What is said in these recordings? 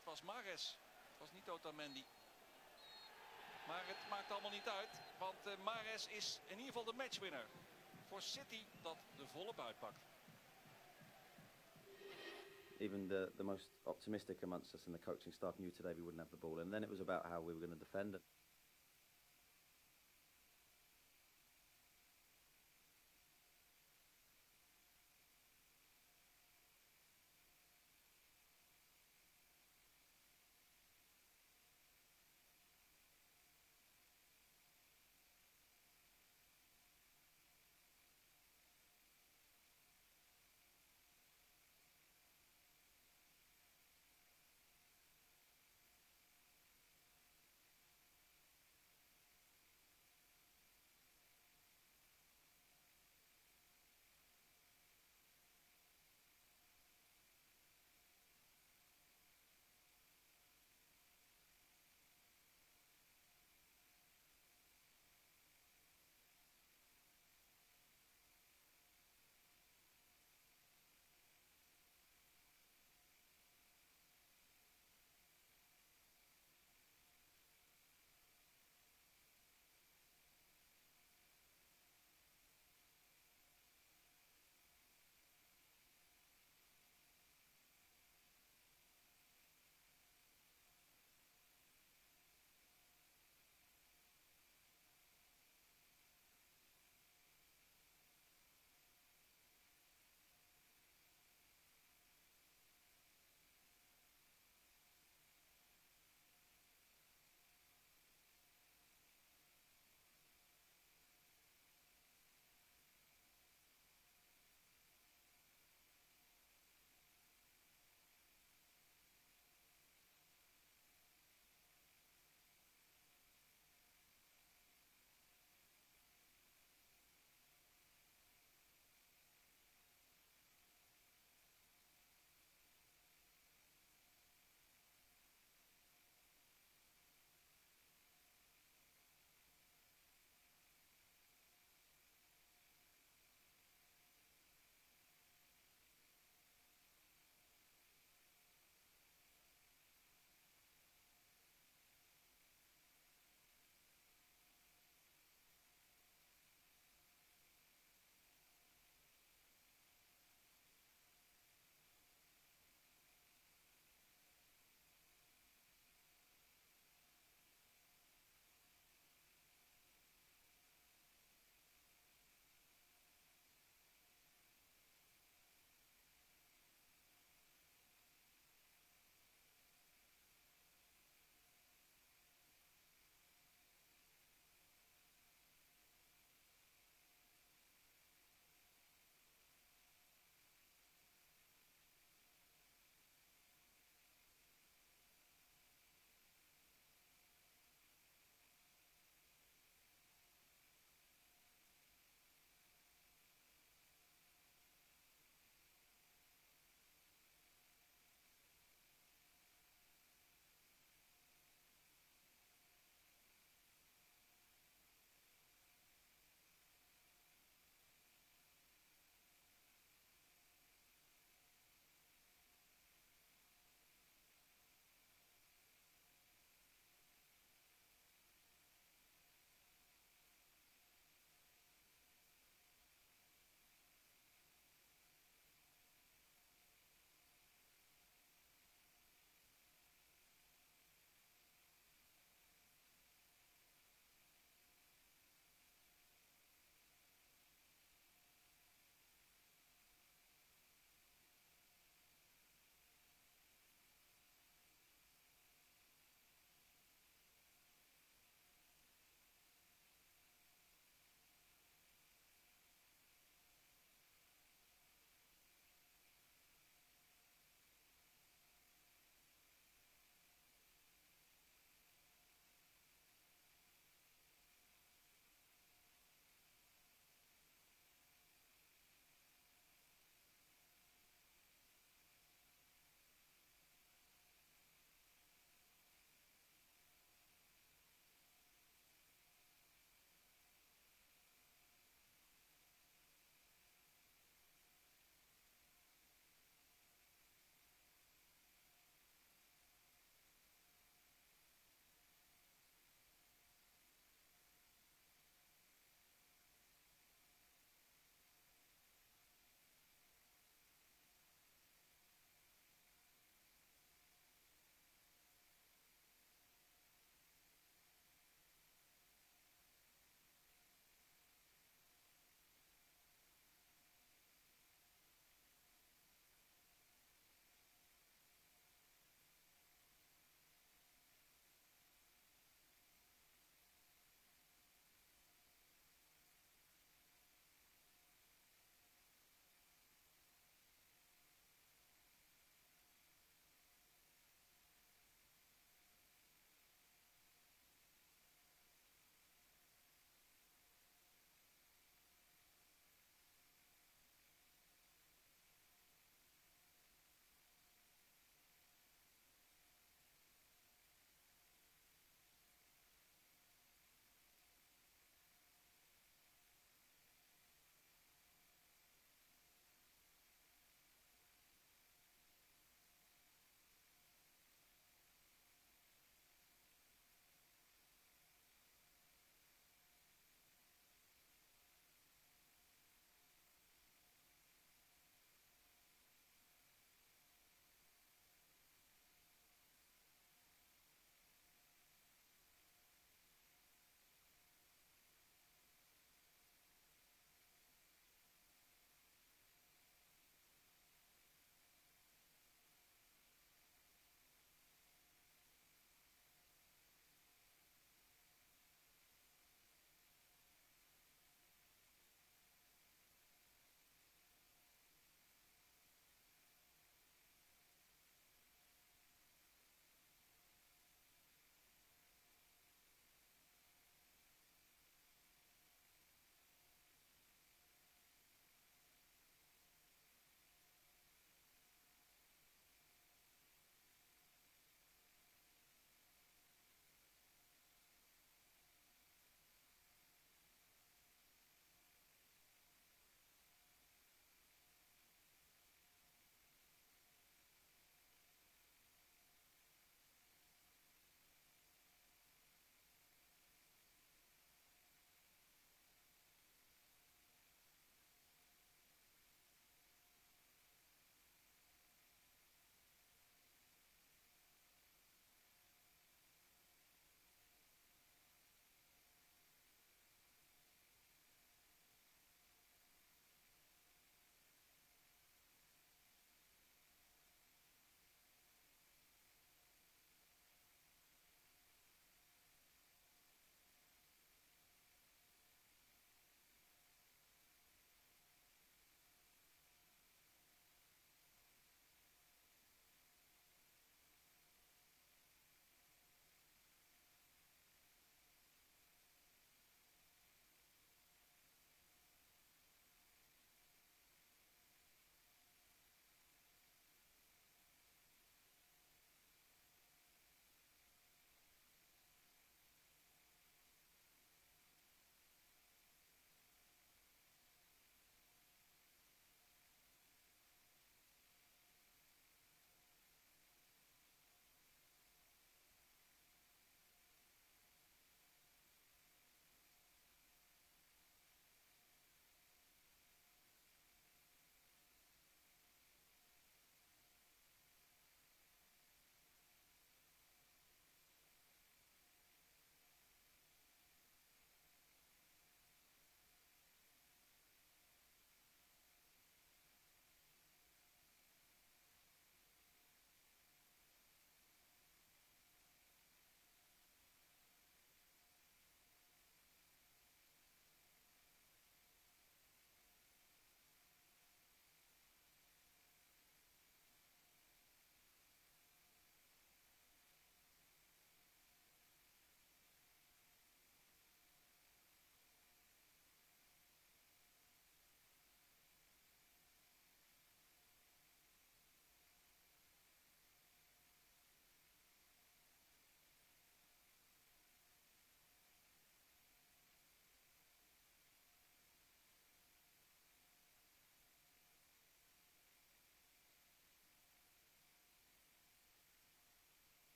Het was Mahrez. Het was niet Otamendi. Maar het maakt allemaal niet uit. Want Mahrez is in ieder geval de matchwinner. Voor City dat de volop uitpakt. Even the most optimistic amongst us in the coaching staff knew today we wouldn't have the ball. And then it was about how we were going to defend it.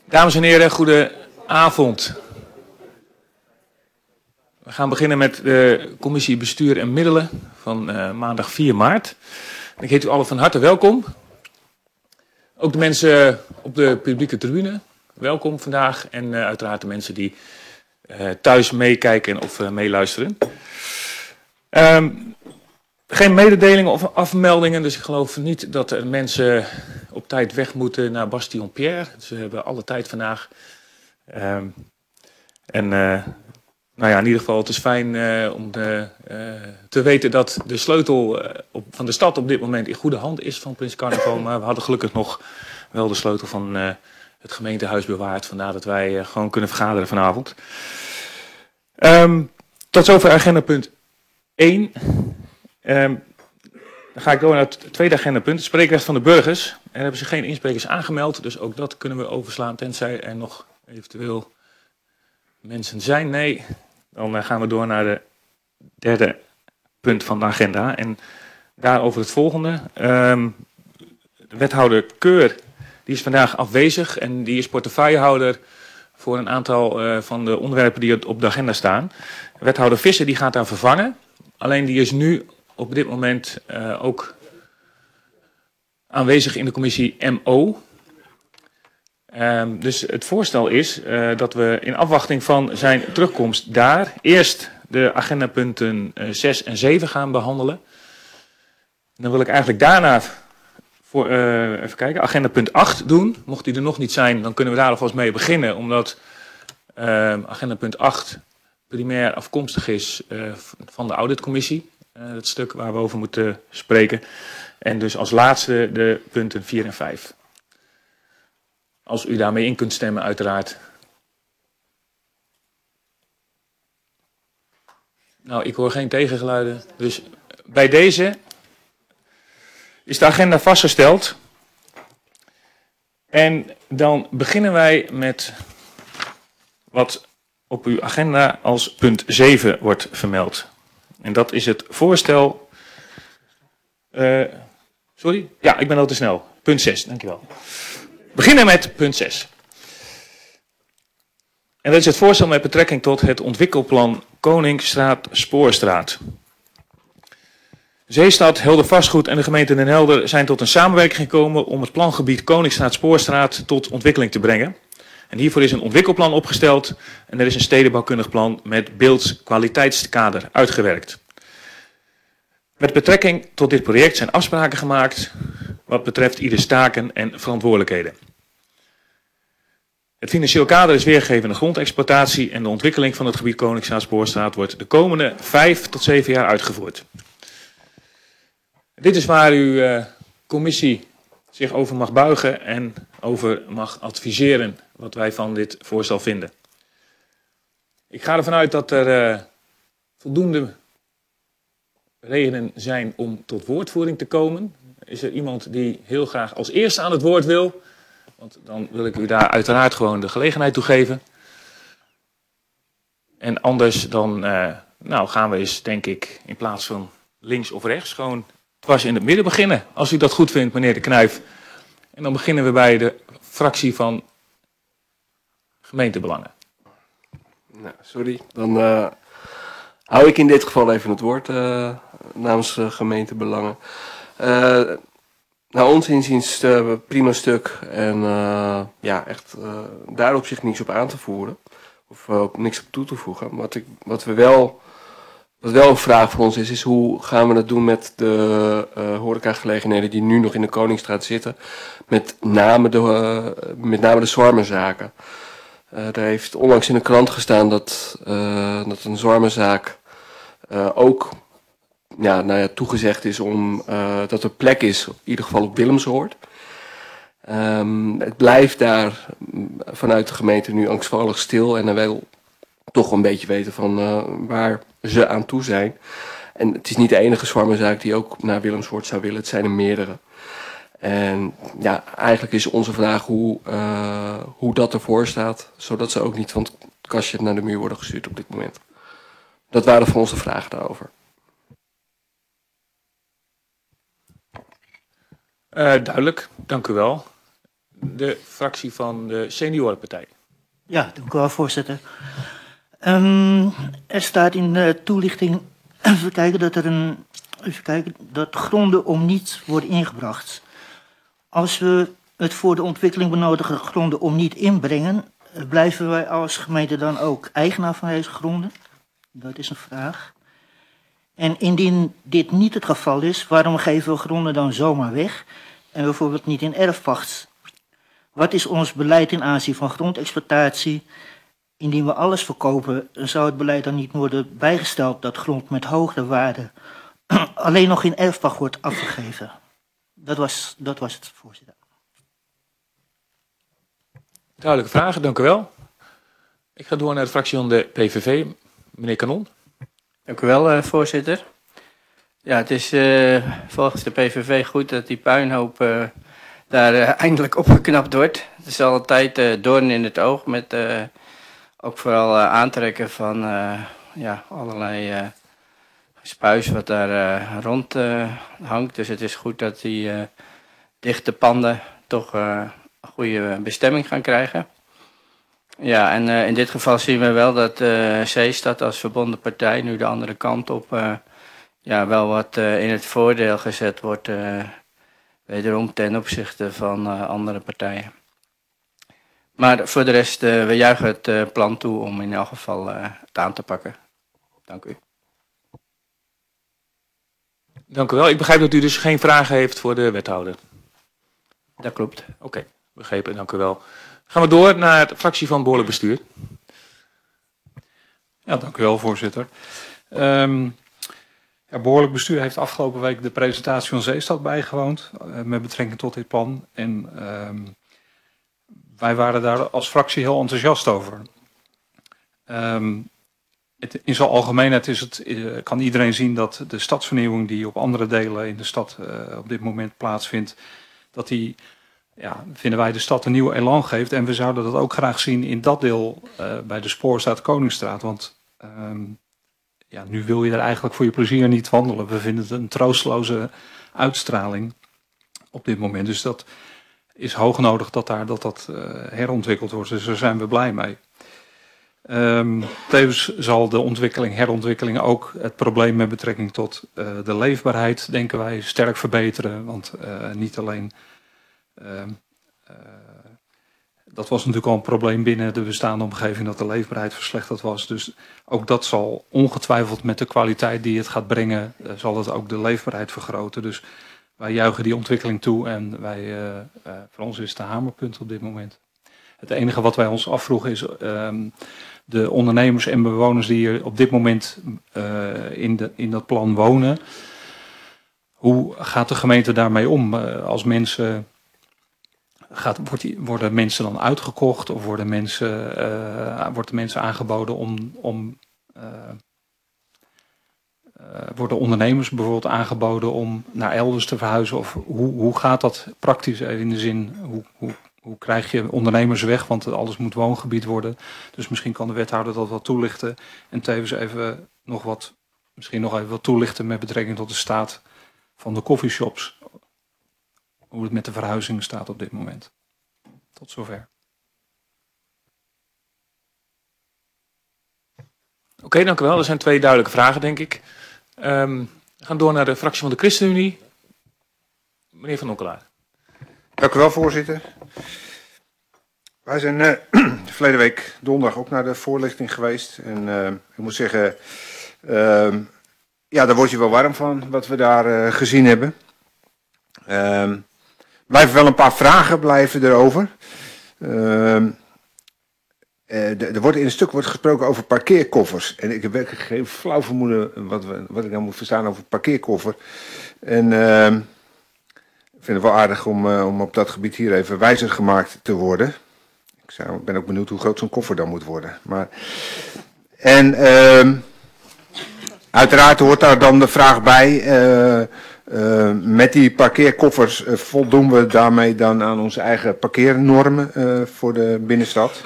Dames en heren, goedenavond. We gaan beginnen met de commissie Bestuur en Middelen van maandag 4 maart. En ik heet u allen van harte welkom. Ook de mensen op de publieke tribune, welkom vandaag. En uiteraard de mensen die thuis meekijken of meeluisteren. Geen mededelingen of afmeldingen, dus ik geloof niet dat er mensen op tijd weg moeten naar Bastion-Pierre. Dus we hebben alle tijd vandaag. Nou ja, in ieder geval, het is fijn om te weten dat de sleutel van de stad op dit moment in goede hand is van Prins Carnaval. Maar we hadden gelukkig nog wel de sleutel van het gemeentehuis bewaard. Vandaar dat wij gewoon kunnen vergaderen vanavond. Tot zover agenda punt 1. Dan ga ik door naar het tweede agendapunt, het spreekrecht van de burgers. Er hebben zich geen insprekers aangemeld, dus ook dat kunnen we overslaan, tenzij er nog eventueel mensen zijn. Nee, dan gaan we door naar de derde punt van de agenda. En daarover het volgende. De wethouder Keur, die is vandaag afwezig en die is portefeuillehouder voor een aantal van de onderwerpen die op de agenda staan. Wethouder Visser die gaat daar vervangen, alleen die is nu op dit moment ook aanwezig in de commissie MO. Dus het voorstel is dat we in afwachting van zijn terugkomst daar eerst de agendapunten 6 en 7 gaan behandelen. En dan wil ik eigenlijk daarna even kijken, agendapunt 8 doen. Mocht die er nog niet zijn, dan kunnen we daar alvast mee beginnen, omdat agendapunt 8 primair afkomstig is van de auditcommissie. Het stuk waar we over moeten spreken. En dus als laatste de punten 4 en 5. Als u daarmee in kunt stemmen, uiteraard. Nou, ik hoor geen tegengeluiden. Dus bij deze is de agenda vastgesteld. En dan beginnen wij met wat op uw agenda als punt 7 wordt vermeld. En dat is het voorstel. Sorry? Ja, ik ben al te snel. Punt 6, dankjewel. We beginnen met punt 6. En dat is het voorstel met betrekking tot het ontwikkelplan Koningsstraat-Spoorstraat. Zeestad, Helder Vastgoed en de gemeente Den Helder zijn tot een samenwerking gekomen om het plangebied Koningsstraat-Spoorstraat tot ontwikkeling te brengen. En hiervoor is een ontwikkelplan opgesteld en er is een stedenbouwkundig plan met beeldskwaliteitskader uitgewerkt. Met betrekking tot dit project zijn afspraken gemaakt wat betreft ieders taken en verantwoordelijkheden. Het financieel kader is weergegeven in de grondexploitatie en de ontwikkeling van het gebied Koningsstraat-Spoorstraat wordt de komende 5 tot 7 jaar uitgevoerd. Dit is waar uw commissie zich over mag buigen en over mag adviseren wat wij van dit voorstel vinden. Ik ga ervan uit dat er voldoende redenen zijn om tot woordvoering te komen. Is er iemand die heel graag als eerste aan het woord wil? Want dan wil ik u daar uiteraard gewoon de gelegenheid toe geven. En anders dan gaan we eens, denk ik, in plaats van links of rechts, gewoon dwars in het midden beginnen. Als u dat goed vindt, meneer De Knijf. En dan beginnen we bij de fractie van gemeentebelangen. Nou, sorry. Dan hou ik in dit geval even het woord namens gemeentebelangen. Naar ons inziens prima stuk en echt daar op zich niets op aan te voeren. Of niks op toe te voegen. Wat wel een vraag voor ons is hoe gaan we het doen met de horecagelegenheden die nu nog in de Koningsstraat zitten. Met name de zwarmenzaken. Er heeft onlangs in de krant gestaan dat een zwarmenzaak ook toegezegd is om dat er plek is, in ieder geval op Willemsoord. Het blijft daar vanuit de gemeente nu angstvallig stil en dan wil toch een beetje weten van waar ze aan toe zijn. En het is niet de enige zwarmenzaak die ook naar Willemsoord zou willen, het zijn er meerdere. En ja, eigenlijk is onze vraag hoe dat ervoor staat, zodat ze ook niet van het kastje naar de muur worden gestuurd op dit moment. Dat waren voor onze vragen daarover. Duidelijk, dank u wel. de fractie van de Seniorenpartij. Ja, dank u wel, voorzitter. Er staat in de toelichting dat gronden om niets worden ingebracht. Als we het voor de ontwikkeling benodigde gronden om niet inbrengen, blijven wij als gemeente dan ook eigenaar van deze gronden? Dat is een vraag. En indien dit niet het geval is, waarom geven we gronden dan zomaar weg en bijvoorbeeld niet in erfpacht? Wat is ons beleid in aanzien van grondexploitatie? Indien we alles verkopen, zou het beleid dan niet worden bijgesteld dat grond met hogere waarde alleen nog in erfpacht wordt afgegeven? Dat was het, voorzitter. Duidelijke vragen, dank u wel. Ik ga door naar de fractie van de PVV. Meneer Kanon. Dank u wel, voorzitter. Ja, het is volgens de PVV goed dat die puinhoop daar eindelijk opgeknapt wordt. Het is al een tijd doorn in het oog met ook vooral aantrekken van allerlei spuis wat daar rond hangt. Dus het is goed dat die dichte panden toch een goede bestemming gaan krijgen. Ja, en in dit geval zien we wel dat Zeestad als verbonden partij nu de andere kant op wel wat in het voordeel gezet wordt, wederom ten opzichte van andere partijen. Maar voor de rest, we juichen het plan toe om in elk geval het aan te pakken. Dank u. Dank u wel. Ik begrijp dat u dus geen vragen heeft voor de wethouder. Dat klopt. Oké, begrepen. Dank u wel. Gaan we door naar de fractie van Behoorlijk Bestuur. Ja, dank u wel, voorzitter. Behoorlijk Bestuur heeft afgelopen week de presentatie van Zeestad bijgewoond met betrekking tot dit plan. En wij waren daar als fractie heel enthousiast over. In zijn algemeenheid kan iedereen zien dat de stadsvernieuwing die op andere delen in de stad op dit moment plaatsvindt, dat die, vinden wij, de stad een nieuw elan geeft. En we zouden dat ook graag zien in dat deel bij de Spoorstraat Koningsstraat. Want nu wil je er eigenlijk voor je plezier niet wandelen. We vinden het een troosteloze uitstraling op dit moment. Dus dat is hoog nodig dat herontwikkeld wordt. Dus daar zijn we blij mee. Tevens zal de herontwikkeling ook het probleem met betrekking tot de leefbaarheid, denken wij, sterk verbeteren. Want niet alleen, dat was natuurlijk al een probleem binnen de bestaande omgeving, dat de leefbaarheid verslechterd was. Dus ook dat zal ongetwijfeld met de kwaliteit die het gaat brengen, zal het ook de leefbaarheid vergroten. Dus wij juichen die ontwikkeling toe en voor ons is het een hamerpunt op dit moment. Het enige wat wij ons afvroegen is de ondernemers en bewoners die hier op dit moment in dat plan wonen. Hoe gaat de gemeente daarmee om? Als mensen, worden mensen dan uitgekocht of wordt de mensen aangeboden worden ondernemers bijvoorbeeld aangeboden om naar elders te verhuizen? Of hoe gaat dat praktisch in de zin, hoe krijg je ondernemers weg? Want alles moet woongebied worden. Dus misschien kan de wethouder dat wat toelichten. En tevens misschien nog even wat toelichten met betrekking tot de staat van de coffeeshops. Hoe het met de verhuizingen staat op dit moment. Tot zover. Oké, dank u wel. Er zijn 2 duidelijke vragen, denk ik. We gaan door naar de fractie van de ChristenUnie. Meneer Van Onkelaar. Dank u wel, voorzitter. Wij zijn verleden week donderdag ook naar de voorlichting geweest. En ik moet zeggen, daar word je wel warm van wat we daar gezien hebben. Blijven wel een paar vragen blijven erover. Er wordt in een stuk gesproken over parkeerkoffers. En ik heb werkelijk geen flauw vermoeden wat ik nou moet verstaan over parkeerkoffer. En ik vind het wel aardig om op dat gebied hier even wijzer gemaakt te worden. Ik ben ook benieuwd hoe groot zo'n koffer dan moet worden. Uiteraard hoort daar dan de vraag bij, met die parkeerkoffers voldoen we daarmee dan aan onze eigen parkeernormen voor de binnenstad.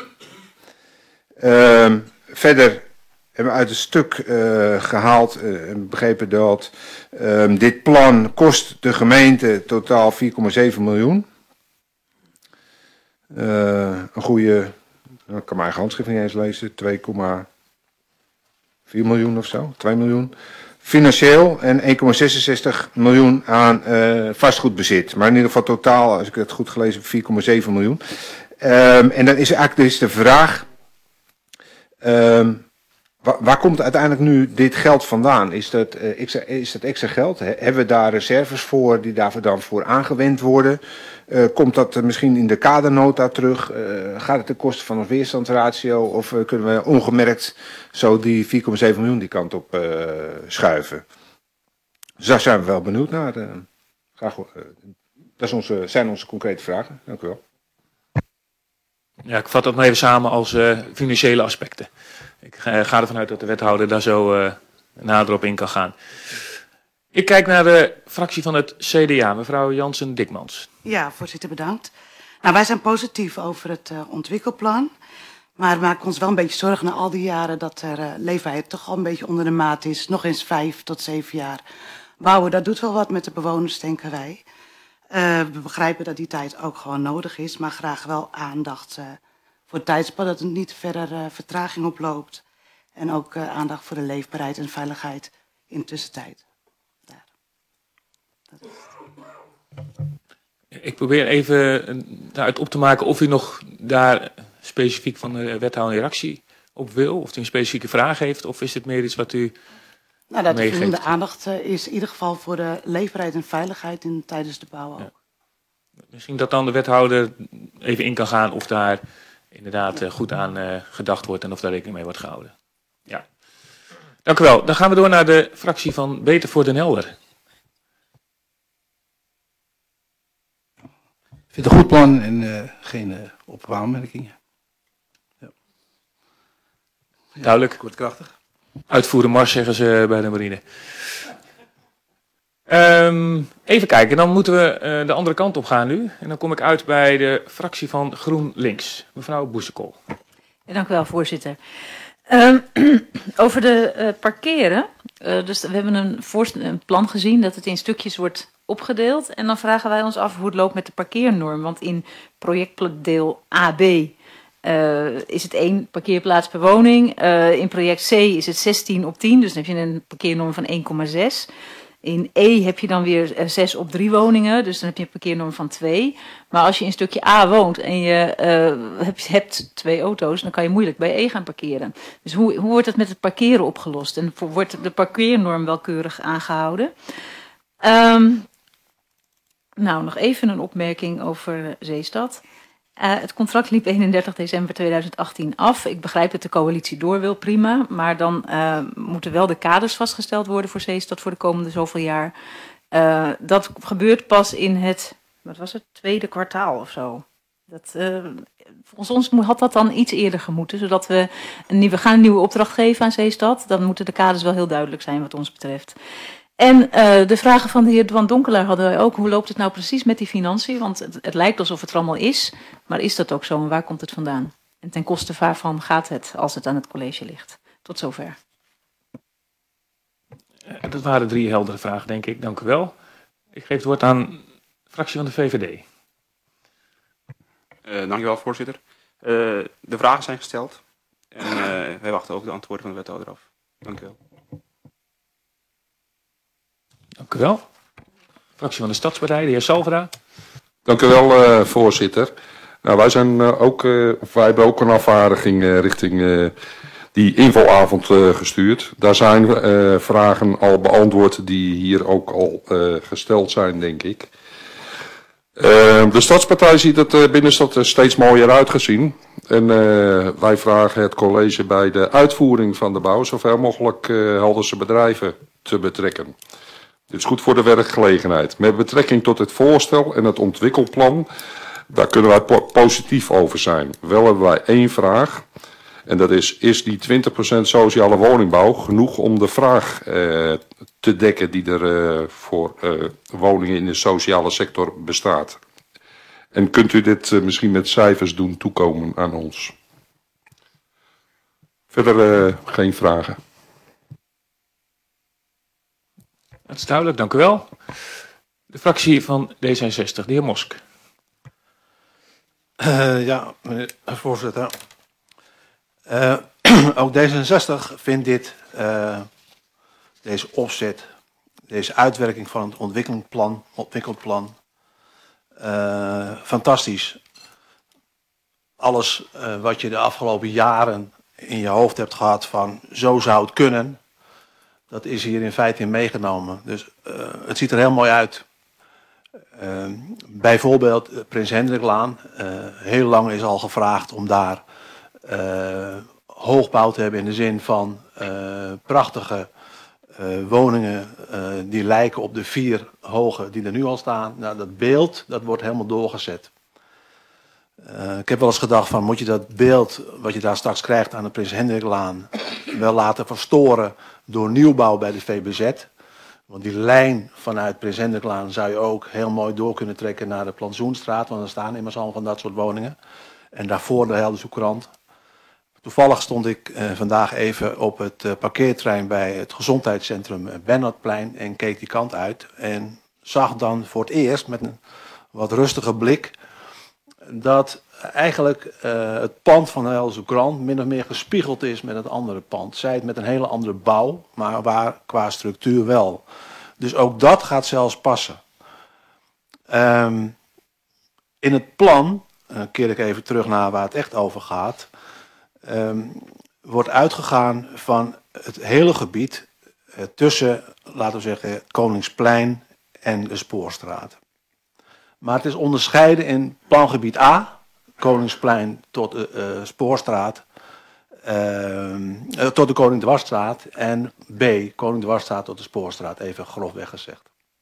Verder hebben we uit het stuk gehaald en begrepen dat dit plan kost de gemeente totaal 4,7 miljoen. een goede, ik kan mijn eigen handschrift niet eens lezen, 2,4 miljoen of zo, 2 miljoen. Financieel en 1,66 miljoen aan vastgoedbezit. Maar in ieder geval totaal, als ik het goed gelezen heb, 4,7 miljoen. En dan is eigenlijk dus de vraag, waar komt uiteindelijk nu dit geld vandaan? Is dat extra geld? Hebben we daar reserves voor die daarvoor dan voor aangewend worden? Komt dat misschien in de kadernota terug? Gaat het ten koste van een weerstandsratio? Of kunnen we ongemerkt zo die 4,7 miljoen die kant op schuiven? Dus daar zijn we wel benieuwd naar. Dat zijn onze concrete vragen. Dank u wel. Ja, ik vat dat maar even samen als financiële aspecten. Ik ga ervan uit dat de wethouder daar zo nader op in kan gaan. Ik kijk naar de fractie van het CDA, mevrouw Jansen-Dikmans. Ja, voorzitter, bedankt. Nou, wij zijn positief over het ontwikkelplan. Maar we maken ons wel een beetje zorgen na al die jaren dat er leefbaarheid toch al een beetje onder de maat is. Nog eens 5 tot 7 jaar bouwen, dat doet wel wat met de bewoners, denken wij. We begrijpen dat die tijd ook gewoon nodig is, maar graag wel aandacht voor het tijdspad, dat het niet verder vertraging oploopt. En ook aandacht voor de leefbaarheid en veiligheid in de tussentijd. Daar. Dat is het. Ik probeer even daaruit op te maken of u nog daar specifiek van de wethouder een reactie op wil. Of u een specifieke vraag heeft, of is het meer iets wat u Nou, dat er meegeeft? voldoende aandacht is in ieder geval voor de leefbaarheid en veiligheid tijdens de bouw ook. Ja. Misschien dat dan de wethouder even in kan gaan of daar inderdaad goed aan gedacht wordt en of daar rekening mee wordt gehouden. Ja. Dank u wel. Dan gaan we door naar de fractie van Beter voor Den Helder. Ik vind het een goed plan en geen aanmerkingen. Ja. Duidelijk. Kortkrachtig. Uitvoeren mars, zeggen ze bij de marine. Even kijken, dan moeten we de andere kant op gaan nu. En dan kom ik uit bij de fractie van GroenLinks. Mevrouw Boesekool. Ja, dank u wel, voorzitter. Over de parkeren. Dus we hebben een plan gezien dat het in stukjes wordt opgedeeld. En dan vragen wij ons af hoe het loopt met de parkeernorm. Want in projectdeel AB is het 1 parkeerplaats per woning. In project C is het 16 op 10. Dus dan heb je een parkeernorm van 1,6. In E heb je dan weer 6 op 3 woningen. Dus dan heb je een parkeernorm van 2. Maar als je in stukje A woont en je hebt 2 auto's, dan kan je moeilijk bij E gaan parkeren. Dus hoe wordt het met het parkeren opgelost? En wordt de parkeernorm wel keurig aangehouden? Nou, nog even een opmerking over Zeestad. Het contract liep 31 december 2018 af. Ik begrijp dat de coalitie door wil, prima. Maar dan moeten wel de kaders vastgesteld worden voor Zeestad voor de komende zoveel jaar. Dat gebeurt pas in het, tweede kwartaal of zo. Volgens ons had dat dan iets eerder gemoeten, zodat we gaan een nieuwe opdracht geven aan Zeestad. Dan moeten de kaders wel heel duidelijk zijn wat ons betreft. En de vragen van de heer Dwan Donkelaar hadden wij ook. Hoe loopt het nou precies met die financiën? Want het lijkt alsof het er allemaal is. Maar is dat ook zo en waar komt het vandaan? En ten koste waarvan gaat het als het aan het college ligt? Tot zover. Dat waren 3 heldere vragen, denk ik. Dank u wel. Ik geef het woord aan de fractie van de VVD. Dank u wel, voorzitter. De vragen zijn gesteld. En wij wachten ook de antwoorden van de wethouder af. Dank u wel. Dank u wel. Fractie van de Stadspartij, de heer Salvera. Dank u wel, voorzitter. Nou, wij hebben ook een afvaardiging richting die invalavond gestuurd. Daar zijn vragen al beantwoord die hier ook al gesteld zijn, denk ik. De Stadspartij ziet het binnenstad steeds mooier uitgezien. En wij vragen het college bij de uitvoering van de bouw zoveel mogelijk Helderse bedrijven te betrekken. Dit is goed voor de werkgelegenheid. Met betrekking tot het voorstel en het ontwikkelplan, daar kunnen wij positief over zijn. Wel hebben wij 1 vraag. En dat is die 20% sociale woningbouw genoeg om de vraag te dekken die er voor woningen in de sociale sector bestaat? En kunt u dit misschien met cijfers doen toekomen aan ons? Verder geen vragen. Dat is duidelijk, dank u wel. De fractie van D66, de heer Mosk. Ja, meneer de voorzitter. Ook D66 vindt deze opzet, deze uitwerking van het ontwikkelplan fantastisch. Alles wat je de afgelopen jaren in je hoofd hebt gehad van zo zou het kunnen, dat is hier in feite in meegenomen. Dus het ziet er heel mooi uit. Bijvoorbeeld Prins Hendriklaan. Heel lang is al gevraagd om daar hoogbouw te hebben in de zin van prachtige woningen die lijken op de 4 hoge die er nu al staan. Nou, dat beeld, dat wordt helemaal doorgezet. Ik heb wel eens gedacht van, moet je dat beeld wat je daar straks krijgt aan de Prins Hendriklaan wel laten verstoren door nieuwbouw bij de VBZ. Want die lijn vanuit Prins Hendriklaan zou je ook heel mooi door kunnen trekken naar de Plantsoenstraat. Want er staan immers al van dat soort woningen. En daarvoor de Helderse Courant. Toevallig stond ik vandaag even op het parkeerterrein bij het gezondheidscentrum Bernhardplein en keek die kant uit. En zag dan voor het eerst met een wat rustige blik dat eigenlijk het pand van de Helderse Courant min of meer gespiegeld is met het andere pand. Zij het met een hele andere bouw, maar waar qua structuur wel. Dus ook dat gaat zelfs passen. In het plan, keer ik even terug naar waar het echt over gaat, wordt uitgegaan van het hele gebied tussen, laten we zeggen, Koningsplein en de Spoorstraat. Maar het is onderscheiden in plangebied A, Koningsplein tot de Spoorstraat, tot de Koningdwarsstraat, en B, Koningdwarsstraat tot de Spoorstraat, even grofweg gezegd.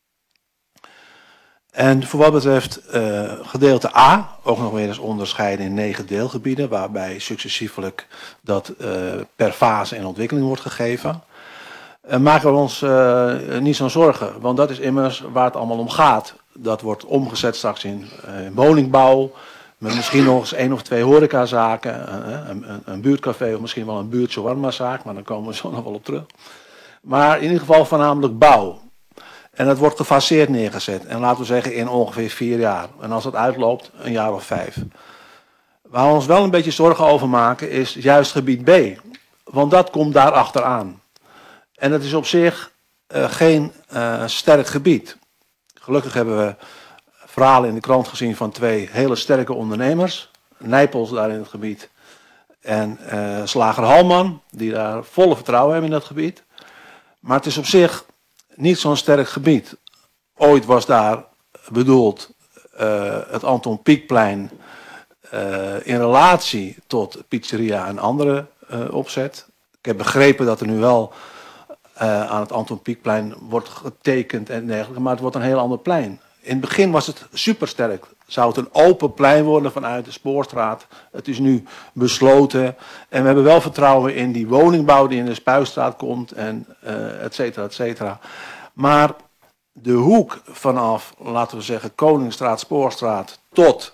En voor wat betreft gedeelte A, ook nog weer eens onderscheiden in 9 deelgebieden, waarbij successievelijk dat per fase in ontwikkeling wordt gegeven. Maken we ons niet zo'n zorgen, want dat is immers waar het allemaal om gaat. Dat wordt omgezet straks in woningbouw, met misschien nog eens 1 of 2 horecazaken, een buurtcafé of misschien wel een buurt-shawarma-zaak, maar daar komen we zo nog wel op terug. Maar in ieder geval voornamelijk bouw. En dat wordt gefaseerd neergezet. En laten we zeggen in ongeveer 4 jaar. En als het uitloopt, een jaar of 5. Waar we ons wel een beetje zorgen over maken is juist gebied B. Want dat komt daar achteraan. En het is op zich geen sterk gebied. Gelukkig hebben we verhalen in de krant gezien van 2 hele sterke ondernemers. Nijpels daar in het gebied. En slager Halman, die daar volle vertrouwen hebben in dat gebied. Maar het is op zich niet zo'n sterk gebied. Ooit was daar bedoeld het Anton Pieckplein in relatie tot pizzeria en andere opzet. Ik heb begrepen dat er nu wel aan het Anton Pieckplein wordt getekend en dergelijke, maar het wordt een heel ander plein. In het begin was het supersterk. Zou het een open plein worden vanuit de Spoorstraat. Het is nu besloten. En we hebben wel vertrouwen in die woningbouw die in de Spuistraat komt. En et cetera, et cetera. Maar de hoek vanaf, laten we zeggen, Koningsstraat, Spoorstraat tot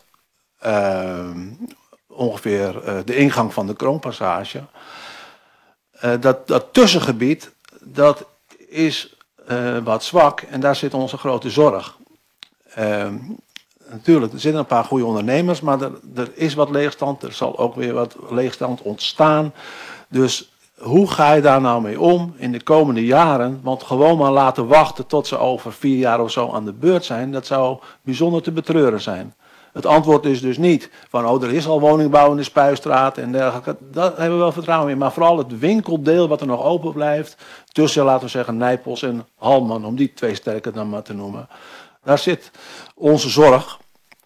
ongeveer de ingang van de Kroonpassage. Dat tussengebied, dat is wat zwak en daar zit onze grote zorg. Natuurlijk, er zitten een paar goede ondernemers, maar er is wat leegstand. Er zal ook weer wat leegstand ontstaan. Dus hoe ga je daar nou mee om in de komende jaren? Want gewoon maar laten wachten tot ze over 4 jaar of zo aan de beurt zijn, dat zou bijzonder te betreuren zijn. Het antwoord is dus niet van, er is al woningbouw in de Spuistraat en dergelijke. Daar hebben we wel vertrouwen in. Maar vooral het winkeldeel wat er nog open blijft, tussen, laten we zeggen, Nijpels en Halman, om die 2 sterke dan maar te noemen. Daar zit onze zorg.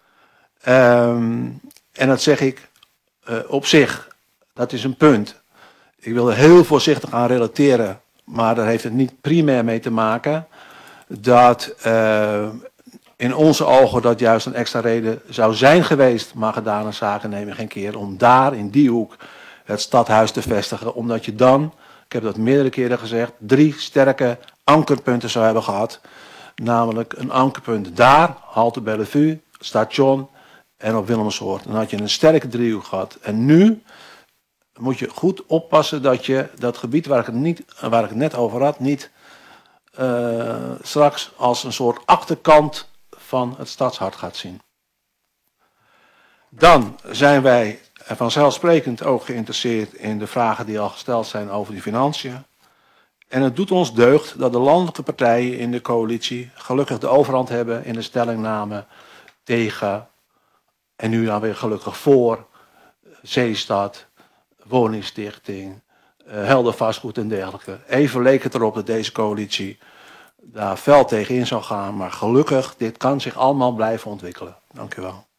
En dat zeg ik op zich. Dat is een punt. Ik wil er heel voorzichtig aan relateren. Maar daar heeft het niet primair mee te maken. Dat in onze ogen dat juist een extra reden zou zijn geweest. Maar gedane zaken nemen geen keer. Om daar in die hoek het stadhuis te vestigen. Omdat je dan, ik heb dat meerdere keren gezegd, 3 sterke ankerpunten zou hebben gehad. Namelijk een ankerpunt daar, halte Bellevue, station en op Willemsoord. Dan had je een sterke driehoek gehad. En nu moet je goed oppassen dat je dat gebied waar ik het net over had, niet straks als een soort achterkant van het stadshart gaat zien. Dan zijn wij vanzelfsprekend ook geïnteresseerd in de vragen die al gesteld zijn over die financiën. En het doet ons deugd dat de landelijke partijen in de coalitie gelukkig de overhand hebben in de stellingname tegen, en nu dan weer gelukkig voor, Zeestad, Woningstichting, Helder Vastgoed en dergelijke. Even leek het erop dat deze coalitie daar fel tegen in zou gaan, maar gelukkig, dit kan zich allemaal blijven ontwikkelen. Dank u wel.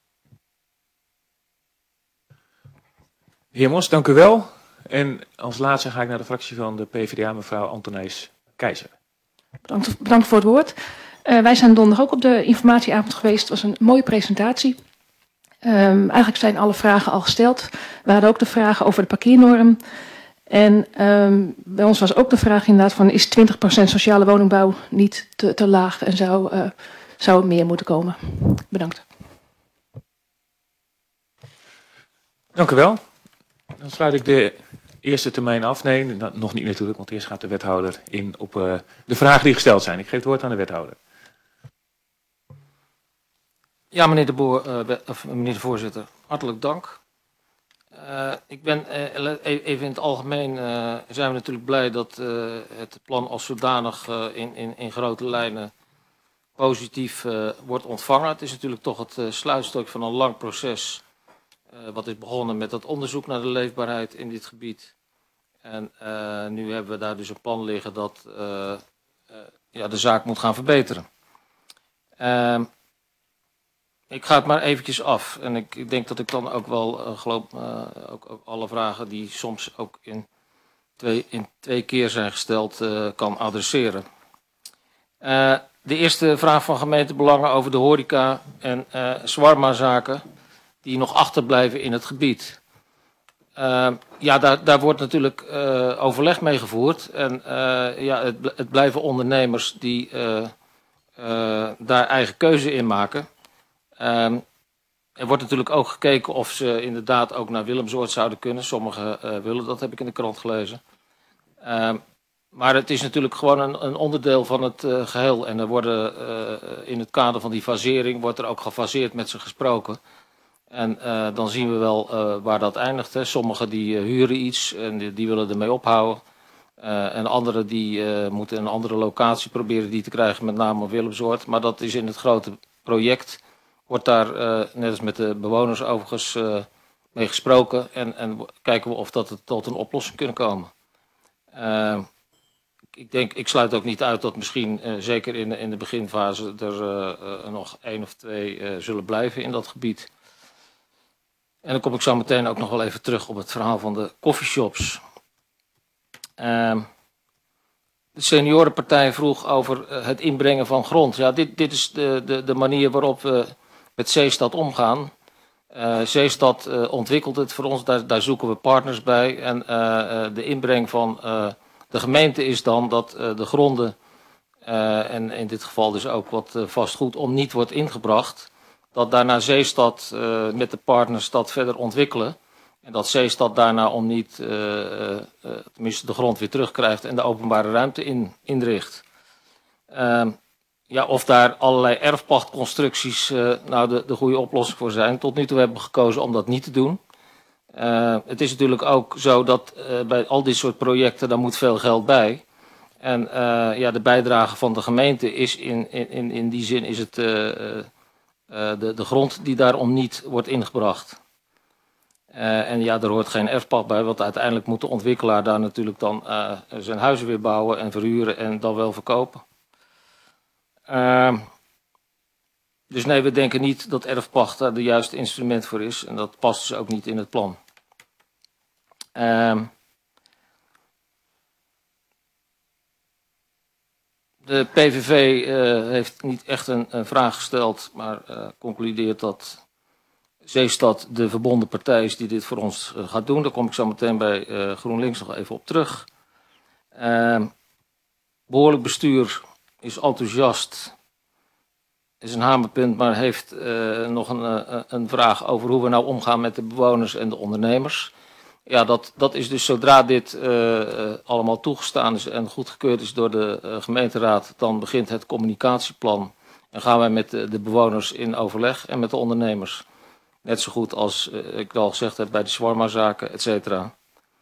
De heer Mos, dank u wel. En als laatste ga ik naar de fractie van de PvdA, mevrouw Antonees Keizer. Bedankt voor het woord. Wij zijn donderdag ook op de informatieavond geweest. Het was een mooie presentatie. Eigenlijk zijn alle vragen al gesteld. We hadden ook de vragen over de parkeernorm. En bij ons was ook de vraag inderdaad van, is 20% sociale woningbouw niet te laag en zou er meer moeten komen? Bedankt. Dank u wel. Dan sluit ik de eerste termijn af. Nee, nog niet natuurlijk, want eerst gaat de wethouder in op de vragen die gesteld zijn. Ik geef het woord aan de wethouder. Ja, meneer de voorzitter, hartelijk dank. Ik ben even in het algemeen zijn we natuurlijk blij dat het plan als zodanig in grote lijnen positief wordt ontvangen. Het is natuurlijk toch het sluitstuk van een lang proces. Wat is begonnen met het onderzoek naar de leefbaarheid in dit gebied. En nu hebben we daar dus een plan liggen dat de zaak moet gaan verbeteren. Ik ga het maar eventjes af. En ik denk dat ik dan ook wel ook alle vragen die soms ook in twee keer zijn gesteld kan adresseren. De eerste vraag van gemeentebelangen over de horeca en shawarma-zaken die nog achterblijven in het gebied. Daar wordt natuurlijk overleg mee gevoerd. En het blijven ondernemers die daar eigen keuze in maken. Er wordt natuurlijk ook gekeken of ze inderdaad ook naar Willemsoord zouden kunnen. Sommigen willen, dat heb ik in de krant gelezen. Maar het is natuurlijk gewoon een onderdeel van het geheel. En er worden in het kader van die fasering wordt er ook gefaseerd met ze gesproken. En dan zien we wel waar dat eindigt. Hè. Sommigen die huren iets en die willen ermee ophouden. En anderen die moeten een andere locatie proberen die te krijgen, met name op Willemsoord. Maar dat is in het grote project. Wordt daar, net als met de bewoners overigens, mee gesproken. En kijken we of dat het tot een oplossing kunnen komen. Ik sluit ook niet uit dat misschien, zeker in de beginfase, er nog 1 of 2 zullen blijven in dat gebied. En dan kom ik zo meteen ook nog wel even terug op het verhaal van de coffeeshops. De seniorenpartij vroeg over het inbrengen van grond. Ja, dit is de manier waarop we met Zeestad omgaan. Zeestad ontwikkelt het voor ons, daar zoeken we partners bij. En de inbreng van de gemeente is dan dat de gronden, en in dit geval dus ook wat vastgoed, niet wordt ingebracht. Dat daarna Zeestad met de partners dat verder ontwikkelen. En dat Zeestad daarna tenminste de grond weer terugkrijgt en de openbare ruimte inricht. Of daar allerlei erfpachtconstructies de goede oplossing voor zijn. Tot nu toe hebben we gekozen om dat niet te doen. Het is natuurlijk ook zo dat bij al dit soort projecten, daar moet veel geld bij. En de bijdrage van de gemeente is in die zin is het de grond die daarom niet wordt ingebracht. Daar hoort geen erfpacht bij, want uiteindelijk moet de ontwikkelaar daar natuurlijk dan zijn huizen weer bouwen en verhuren en dan wel verkopen. Dus nee, we denken niet dat erfpacht daar de juiste instrument voor is en dat past dus ook niet in het plan. De PVV heeft niet echt een vraag gesteld, maar concludeert dat Zeestad de verbonden partij is die dit voor ons gaat doen. Daar kom ik zo meteen bij GroenLinks nog even op terug. Behoorlijk bestuur is enthousiast, is een hamerpunt, maar heeft nog een vraag over hoe we nou omgaan met de bewoners en de ondernemers. Ja, dat is dus zodra dit allemaal toegestaan is en goedgekeurd is door de gemeenteraad, dan begint het communicatieplan en gaan wij met de bewoners in overleg en met de ondernemers. Net zo goed als ik al gezegd heb bij de shawarma-zaken, et cetera.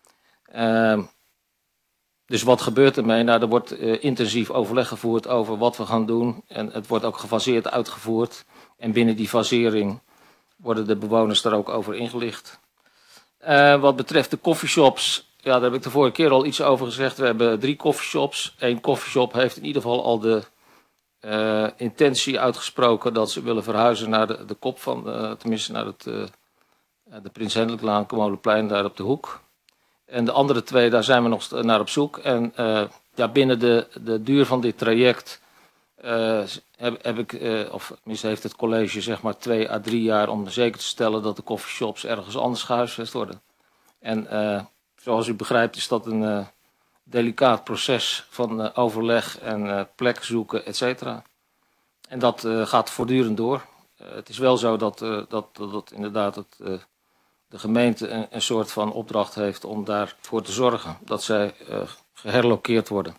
Dus wat gebeurt ermee? Nou, er wordt intensief overleg gevoerd over wat we gaan doen. En het wordt ook gefaseerd uitgevoerd. En binnen die fasering worden de bewoners daar ook over ingelicht. Wat betreft de coffeeshops, ja, daar heb ik de vorige keer al iets over gezegd. We hebben 3 coffeeshops. 1 coffeeshop heeft in ieder geval al de intentie uitgesproken dat ze willen verhuizen naar de kop van, tenminste naar de Prins Hendriklaan, Komolenplein, daar op de hoek. En de andere 2, daar zijn we nog naar op zoek. En ja, binnen de duur van dit traject heb ik, of tenminste heeft het college zeg maar 2 à 3 jaar om zeker te stellen dat de coffeeshops ergens anders gehuisvest worden. En zoals u begrijpt is dat een delicaat proces van overleg en plek zoeken, et cetera. En dat gaat voortdurend door. Het is wel zo dat inderdaad de gemeente een soort van opdracht heeft om daarvoor te zorgen dat zij geherlokeerd worden.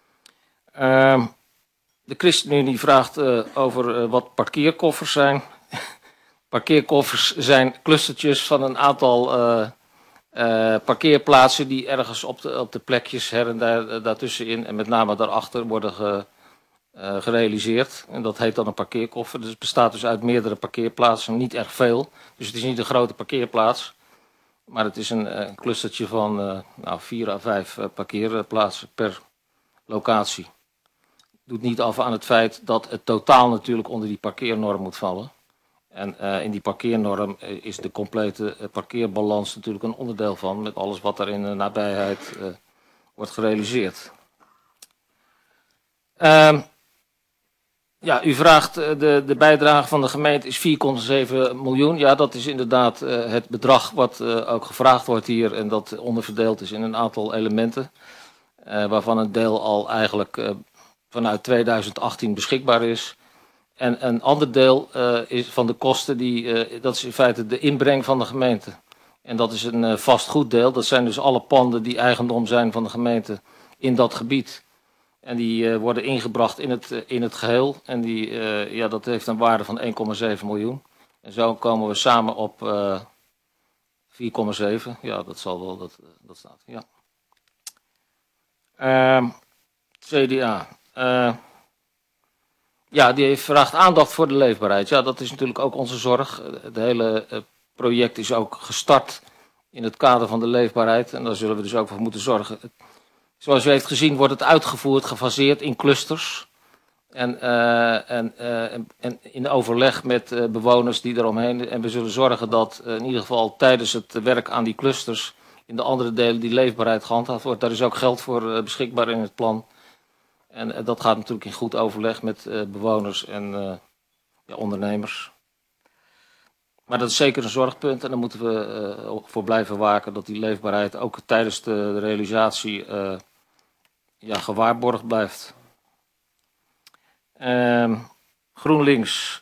De ChristenUnie vraagt over wat parkeerkoffers zijn. Parkeerkoffers zijn clustertjes van een aantal parkeerplaatsen die ergens op de plekjes her en daartussenin en met name daarachter worden gerealiseerd. En dat heet dan een parkeerkoffer. Dus het bestaat dus uit meerdere parkeerplaatsen, niet erg veel. Dus het is niet een grote parkeerplaats. Maar het is een clustertje van 4 à 5 parkeerplaatsen per locatie. Doet niet af aan het feit dat het totaal natuurlijk onder die parkeernorm moet vallen. En in die parkeernorm is de complete parkeerbalans natuurlijk een onderdeel van, met alles wat er in de nabijheid wordt gerealiseerd. Ja, u vraagt de bijdrage van de gemeente is 4,7 miljoen. Ja, dat is inderdaad het bedrag wat ook gevraagd wordt hier en dat onderverdeeld is in een aantal elementen. Waarvan een deel al eigenlijk vanuit 2018 beschikbaar is. En een ander deel is van de kosten, dat is in feite de inbreng van de gemeente. En dat is een vastgoeddeel. Dat zijn dus alle panden die eigendom zijn van de gemeente in dat gebied. En die worden ingebracht in het geheel. En dat heeft een waarde van 1,7 miljoen. En zo komen we samen op 4,7. Ja, dat zal wel, dat staat. Ja. CDA. Ja, die vraagt aandacht voor de leefbaarheid. Ja, dat is natuurlijk ook onze zorg. Het hele project is ook gestart in het kader van de leefbaarheid. En daar zullen we dus ook voor moeten zorgen. Zoals u heeft gezien wordt het uitgevoerd, gefaseerd in clusters. En in overleg met bewoners die eromheen. En we zullen zorgen dat in ieder geval tijdens het werk aan die clusters in de andere delen die leefbaarheid gehandhaafd wordt. Daar is ook geld voor beschikbaar in het plan. En dat gaat natuurlijk in goed overleg met bewoners en ondernemers. Maar dat is zeker een zorgpunt en daar moeten we voor blijven waken dat die leefbaarheid ook tijdens de realisatie gewaarborgd blijft. GroenLinks.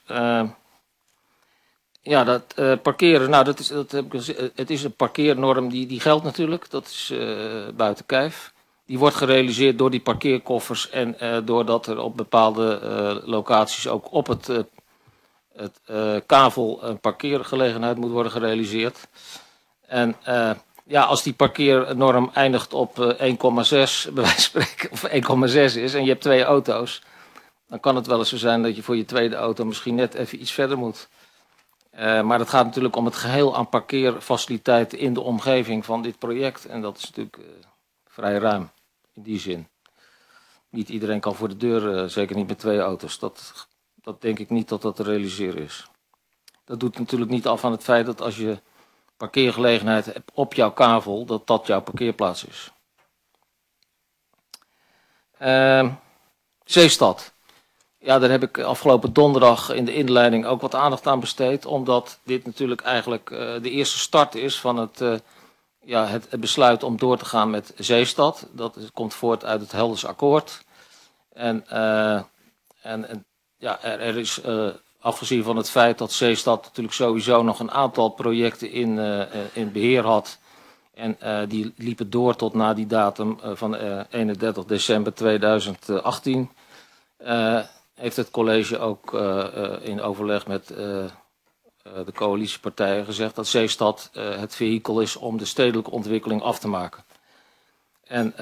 Dat parkeren, nou het is een parkeernorm die geldt natuurlijk, dat is buiten kijf. Die wordt gerealiseerd door die parkeerkoffers en doordat er op bepaalde locaties ook op het kavel een parkeergelegenheid moet worden gerealiseerd. En als die parkeernorm eindigt op 1,6 bij wijze van spreken, of 1,6 is en je hebt 2 auto's, dan kan het wel eens zo zijn dat je voor je tweede auto misschien net even iets verder moet. Maar het gaat natuurlijk om het geheel aan parkeerfaciliteiten in de omgeving van dit project. En dat is natuurlijk vrij ruim in die zin. Niet iedereen kan voor de deur, zeker niet met 2 auto's. Dat denk ik niet dat dat te realiseren is. Dat doet natuurlijk niet af aan het feit dat als je parkeergelegenheid hebt op jouw kavel, dat jouw parkeerplaats is. Zeestad. Ja, daar heb ik afgelopen donderdag in de inleiding ook wat aandacht aan besteed. Omdat dit natuurlijk eigenlijk de eerste start is van het besluit om door te gaan met Zeestad. Dat komt voort uit het Helders Akkoord. Er is, afgezien van het feit dat Zeestad natuurlijk sowieso nog een aantal projecten in beheer had. En die liepen door tot na die datum van 31 december 2018. Heeft het college ook in overleg met de coalitiepartijen gezegd dat Zeestad het vehikel is om de stedelijke ontwikkeling af te maken. En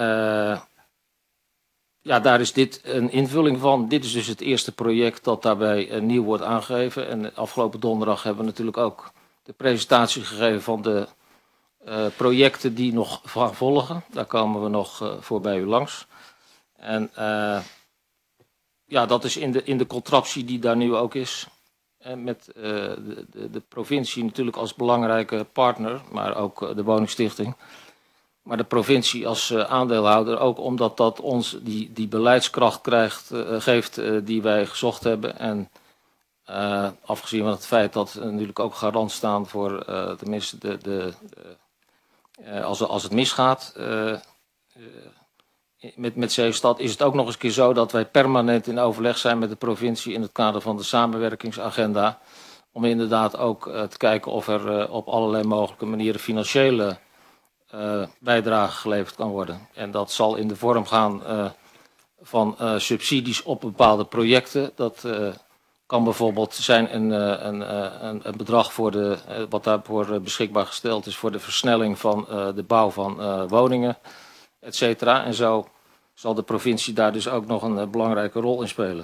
ja, daar is dit een invulling van. Dit is dus het eerste project dat daarbij nieuw wordt aangegeven. En afgelopen donderdag hebben we natuurlijk ook de presentatie gegeven van de projecten die nog volgen. Daar komen we nog voor bij u langs. En ja, dat is in de contraptie die daar nu ook is. Met de provincie natuurlijk als belangrijke partner, maar ook de woningstichting. Maar de provincie als aandeelhouder ook omdat dat ons die beleidskracht geeft die wij gezocht hebben. En afgezien van het feit dat we natuurlijk ook garant staan voor tenminste als het misgaat met Zeestad, is het ook nog eens een keer zo dat wij permanent in overleg zijn met de provincie in het kader van de samenwerkingsagenda. Om inderdaad ook te kijken of er op allerlei mogelijke manieren financiële bijdrage geleverd kan worden. En dat zal in de vorm gaan van subsidies op bepaalde projecten. Dat kan bijvoorbeeld zijn een bedrag voor wat daarvoor beschikbaar gesteld is voor de versnelling van de bouw van woningen, et cetera. En zo zal de provincie daar dus ook nog een belangrijke rol in spelen.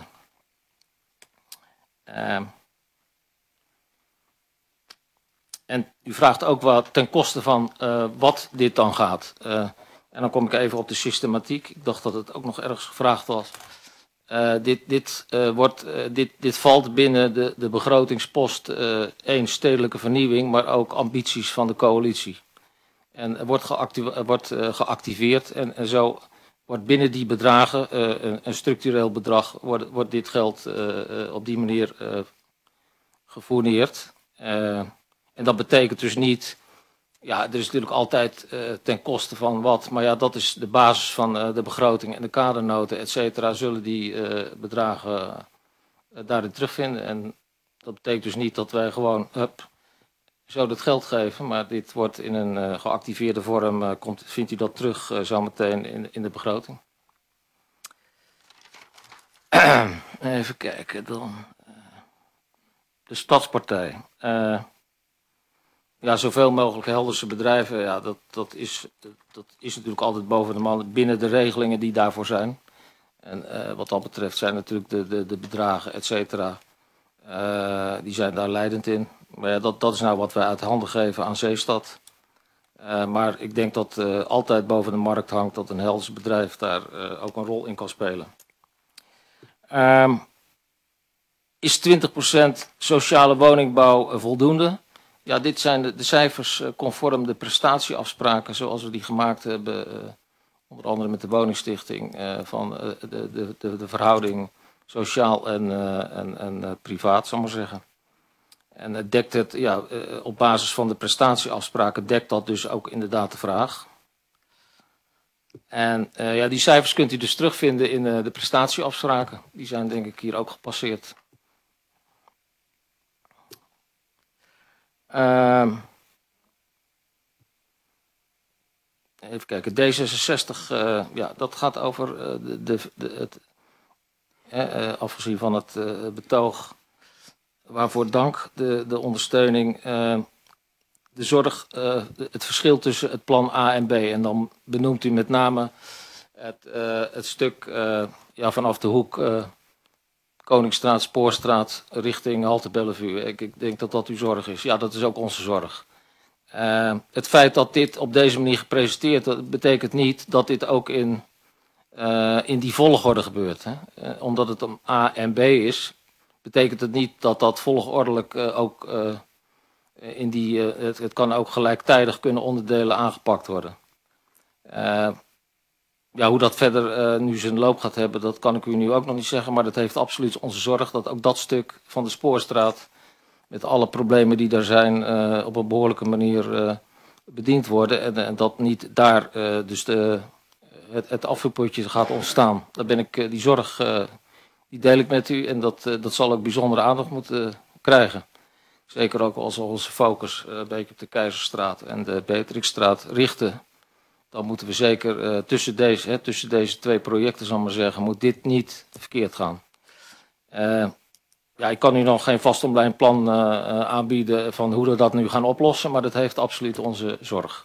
En u vraagt ook wat ten koste van wat dit dan gaat. En dan kom ik even op de systematiek. Ik dacht dat het ook nog ergens gevraagd was. Dit valt binnen de begrotingspost 1 stedelijke vernieuwing, maar ook ambities van de coalitie. En wordt geactiveerd en zo wordt binnen die bedragen, een structureel bedrag, wordt dit geld op die manier gefourneerd. En dat betekent dus niet, ja, er is natuurlijk altijd ten koste van wat, maar ja, dat is de basis van de begroting en de kadernoten, et cetera, zullen die bedragen daarin terugvinden. En dat betekent dus niet dat wij gewoon zo dat geld geven, maar dit wordt in een geactiveerde vorm, vindt u dat terug zometeen in de begroting. Even kijken dan. De Stadspartij. Ja, zoveel mogelijk Helderse bedrijven, ja, dat is natuurlijk altijd boven de man binnen de regelingen die daarvoor zijn. En wat dat betreft zijn natuurlijk de bedragen, et cetera, die zijn daar leidend in. Maar ja, dat is nou wat wij uit handen geven aan Zeestad. Maar ik denk dat altijd boven de markt hangt dat een Helderse bedrijf daar ook een rol in kan spelen. Is 20% sociale woningbouw voldoende? Ja, dit zijn de cijfers conform de prestatieafspraken zoals we die gemaakt hebben, onder andere met de woningstichting, van de verhouding sociaal en privaat, zal ik maar zeggen. En het dekt het, ja, op basis van de prestatieafspraken dekt dat dus ook inderdaad de vraag. En ja, die cijfers kunt u dus terugvinden in de prestatieafspraken. Die zijn denk ik hier ook gepasseerd. Even kijken, D66, ja, dat gaat over afgezien van het betoog, waarvoor dank, de ondersteuning, de zorg, het verschil tussen het plan A en B. En dan benoemt u met name het stuk ja, vanaf de hoek Koningsstraat, Spoorstraat richting Halte Bellevue. Ik denk dat dat uw zorg is. Ja, dat is ook onze zorg. Het feit dat dit op deze manier gepresenteerd wordt, betekent niet dat dit ook in die volgorde gebeurt. Hè? Omdat het om A en B is, betekent het niet dat dat volgordelijk ook in die... het kan ook gelijktijdig kunnen onderdelen aangepakt worden. Ja, hoe dat verder nu zijn loop gaat hebben, dat kan ik u nu ook nog niet zeggen. Maar dat heeft absoluut onze zorg dat ook dat stuk van de Spoorstraat, met alle problemen die daar zijn, op een behoorlijke manier bediend worden. En dat niet daar dus het afvoerputje gaat ontstaan. Daar ben ik, die zorg, die deel ik met u. En dat zal ook bijzondere aandacht moeten krijgen. Zeker ook als we onze focus een beetje op de Keizerstraat en de Beatrixstraat richten. Dan moeten we zeker tussen deze twee projecten, zal ik maar zeggen, moet dit niet verkeerd gaan. Ja, ik kan u nog geen vastomlijnd plan aanbieden van hoe we dat nu gaan oplossen, maar dat heeft absoluut onze zorg.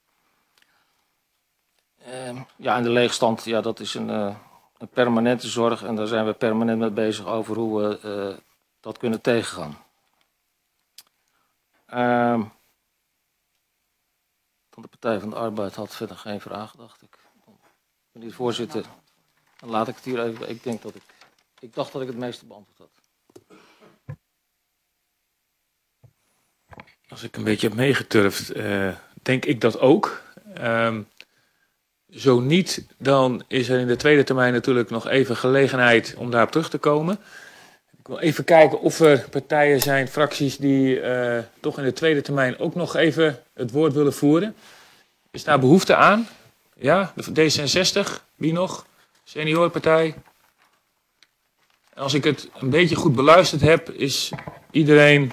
Ja, en de leegstand, ja, dat is een permanente zorg en daar zijn we permanent mee bezig over hoe we dat kunnen tegengaan. Van de Partij van de Arbeid had verder geen vragen, dacht ik. Meneer de voorzitter, dan laat ik het hier even. Ik dacht dat ik het meeste beantwoord had. Als ik een beetje heb meegeturfd, denk ik dat ook. Zo niet, dan is er in de tweede termijn natuurlijk nog even gelegenheid om daarop terug te komen. Ik wil even kijken of er partijen zijn, fracties, die toch in de tweede termijn ook nog even het woord willen voeren. Is daar behoefte aan? Ja, de D66, wie nog? Seniorenpartij. En als ik het een beetje goed beluisterd heb, is iedereen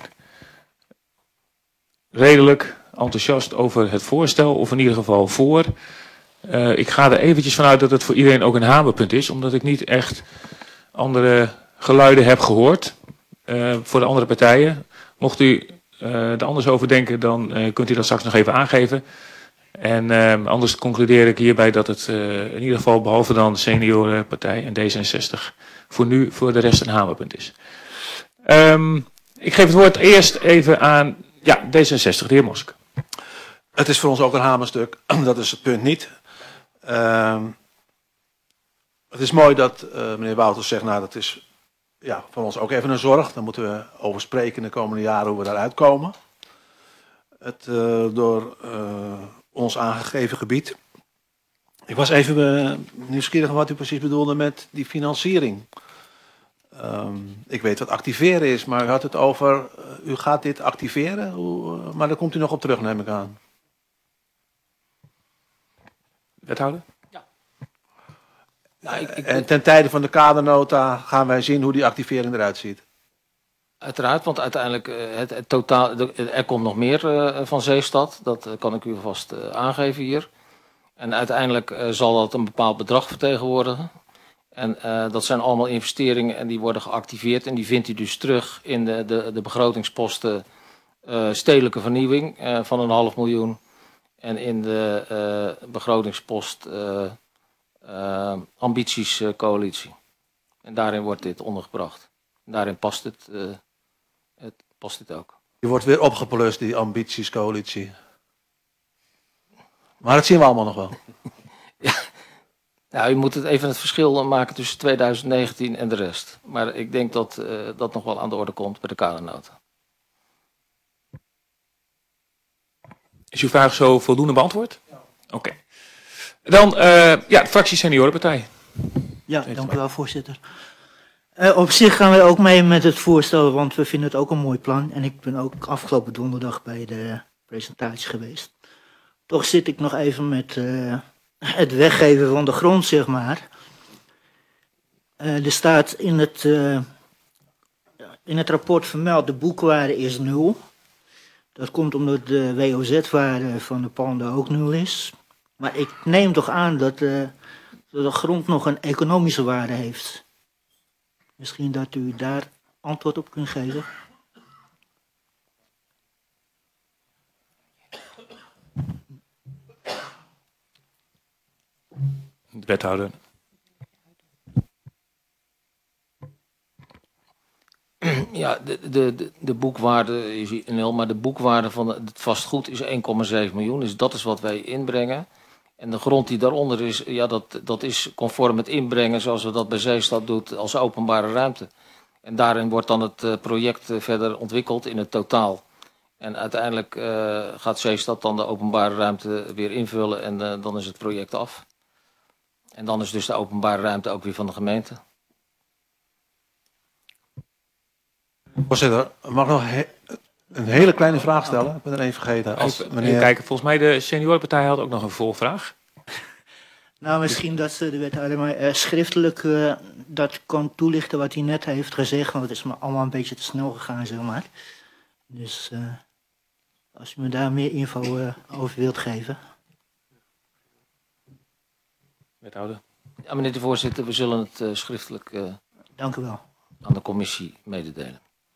redelijk enthousiast over het voorstel, of in ieder geval voor. Ik ga er eventjes vanuit dat het voor iedereen ook een hamerpunt is, omdat ik niet echt andere geluiden heb gehoord voor de andere partijen. Mocht u er anders over denken, dan kunt u dat straks nog even aangeven. En anders concludeer ik hierbij dat het in ieder geval, behalve dan de Seniorenpartij en D66, voor nu voor de rest een hamerpunt is. Ik geef het woord eerst even aan D66, de heer Mosk. Het is voor ons ook een hamerstuk, dat is het punt niet. Het is mooi dat meneer Wouters zegt, nou dat is voor ons ook even een zorg. Daar moeten we over spreken in de komende jaren hoe we daaruit komen. Het door ons aangegeven gebied. Ik was even nieuwsgierig wat u precies bedoelde met die financiering. Ik weet wat activeren is, maar u had het over, u gaat dit activeren, maar daar komt u nog op terug, neem ik aan. Wethouder? Ja. En ten tijde van de kadernota gaan wij zien hoe die activering eruit ziet. Uiteraard, want uiteindelijk het totaal, er komt nog meer van Zeestad. Dat kan ik u vast aangeven hier. En uiteindelijk zal dat een bepaald bedrag vertegenwoordigen. En dat zijn allemaal investeringen en die worden geactiveerd. En die vindt u dus terug in de begrotingsposten stedelijke vernieuwing van 500.000. En in de begrotingspost ambities coalitie. En daarin wordt dit ondergebracht. En daarin past dit ook. Die wordt weer opgeplust, die ambitiescoalitie. Maar dat zien we allemaal nog wel. Ja, u moet even het verschil maken tussen 2019 en de rest. Maar ik denk dat dat nog wel aan de orde komt bij de kadernota. Is uw vraag zo voldoende beantwoord? Ja. Oké. Dan de fractie Seniorenpartij. Ja, dank u wel, voorzitter. Op zich gaan wij ook mee met het voorstel, want we vinden het ook een mooi plan. En ik ben ook afgelopen donderdag bij de presentatie geweest. Toch zit ik nog even met het weggeven van de grond, zeg maar. Er staat in het rapport vermeld, de boekwaarde is 0. Dat komt omdat de WOZ-waarde van de panden ook 0 is. Maar ik neem toch aan dat de grond nog een economische waarde heeft. Misschien dat u daar antwoord op kunt geven. De wethouder. Ja, de boekwaarde is hier nul, maar de boekwaarde van het vastgoed is 1,7 miljoen. Dus dat is wat wij inbrengen. En de grond die daaronder is, ja, dat is conform het inbrengen zoals we dat bij Zeestad doen als openbare ruimte. En daarin wordt dan het project verder ontwikkeld in het totaal. En uiteindelijk gaat Zeestad dan de openbare ruimte weer invullen en dan is het project af. En dan is dus de openbare ruimte ook weer van de gemeente. Voorzitter, mag ik nog een hele kleine vraag stellen? Ik ben er één vergeten. Kijken, volgens mij de Seniorenpartij had ook nog een volvraag. Nou, misschien dat de wethouder maar schriftelijk dat kan toelichten wat hij net heeft gezegd. Want het is me allemaal een beetje te snel gegaan, zeg maar. Dus als u me daar meer info over wilt geven. Wethouder. Ja, meneer de voorzitter, we zullen het schriftelijk... Dank u wel. aan de commissie mededelen.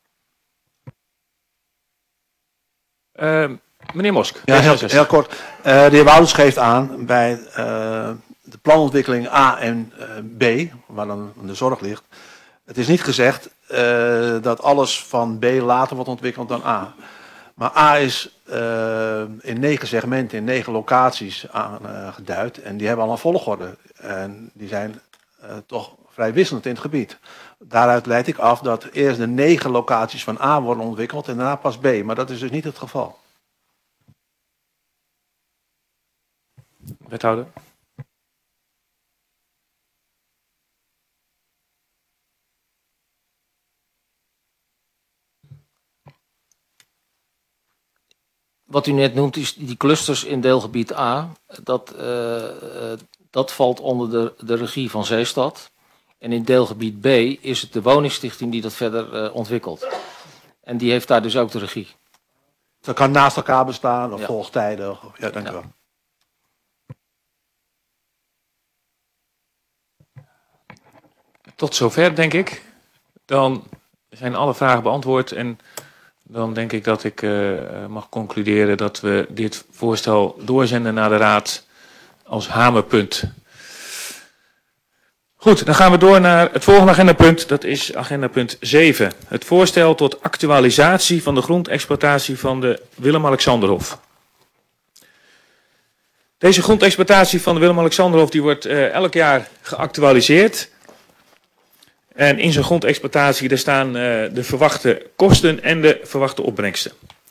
Meneer Mosk. Ja, heel kort. De heer Wouters geeft aan bij de planontwikkeling A en B, waar dan de zorg ligt. Het is niet gezegd dat alles van B later wordt ontwikkeld dan A. Maar A is in 9 segmenten, in 9 locaties aangeduid. En die hebben al een volgorde. En die zijn toch vrij wisselend in het gebied. Daaruit leid ik af dat eerst de 9 locaties van A worden ontwikkeld en daarna pas B. Maar dat is dus niet het geval. Wethouder. Wat u net noemt, is die clusters in deelgebied A. Dat valt onder de regie van Zeestad. En in deelgebied B is het de woningstichting die dat verder ontwikkelt. En die heeft daar dus ook de regie. Dat kan naast elkaar bestaan of volgtijdig. Ja, dank u wel. Tot zover, denk ik. Dan zijn alle vragen beantwoord en dan denk ik dat ik mag concluderen dat we dit voorstel doorzenden naar de Raad als hamerpunt. Goed, dan gaan we door naar het volgende agendapunt. Dat is agendapunt 7. Het voorstel tot actualisatie van de grondexploitatie van de Willem-Alexanderhof. Deze grondexploitatie van de Willem-Alexanderhof die wordt elk jaar geactualiseerd. En in zo'n grondexploitatie daar staan de verwachte kosten en de verwachte opbrengsten.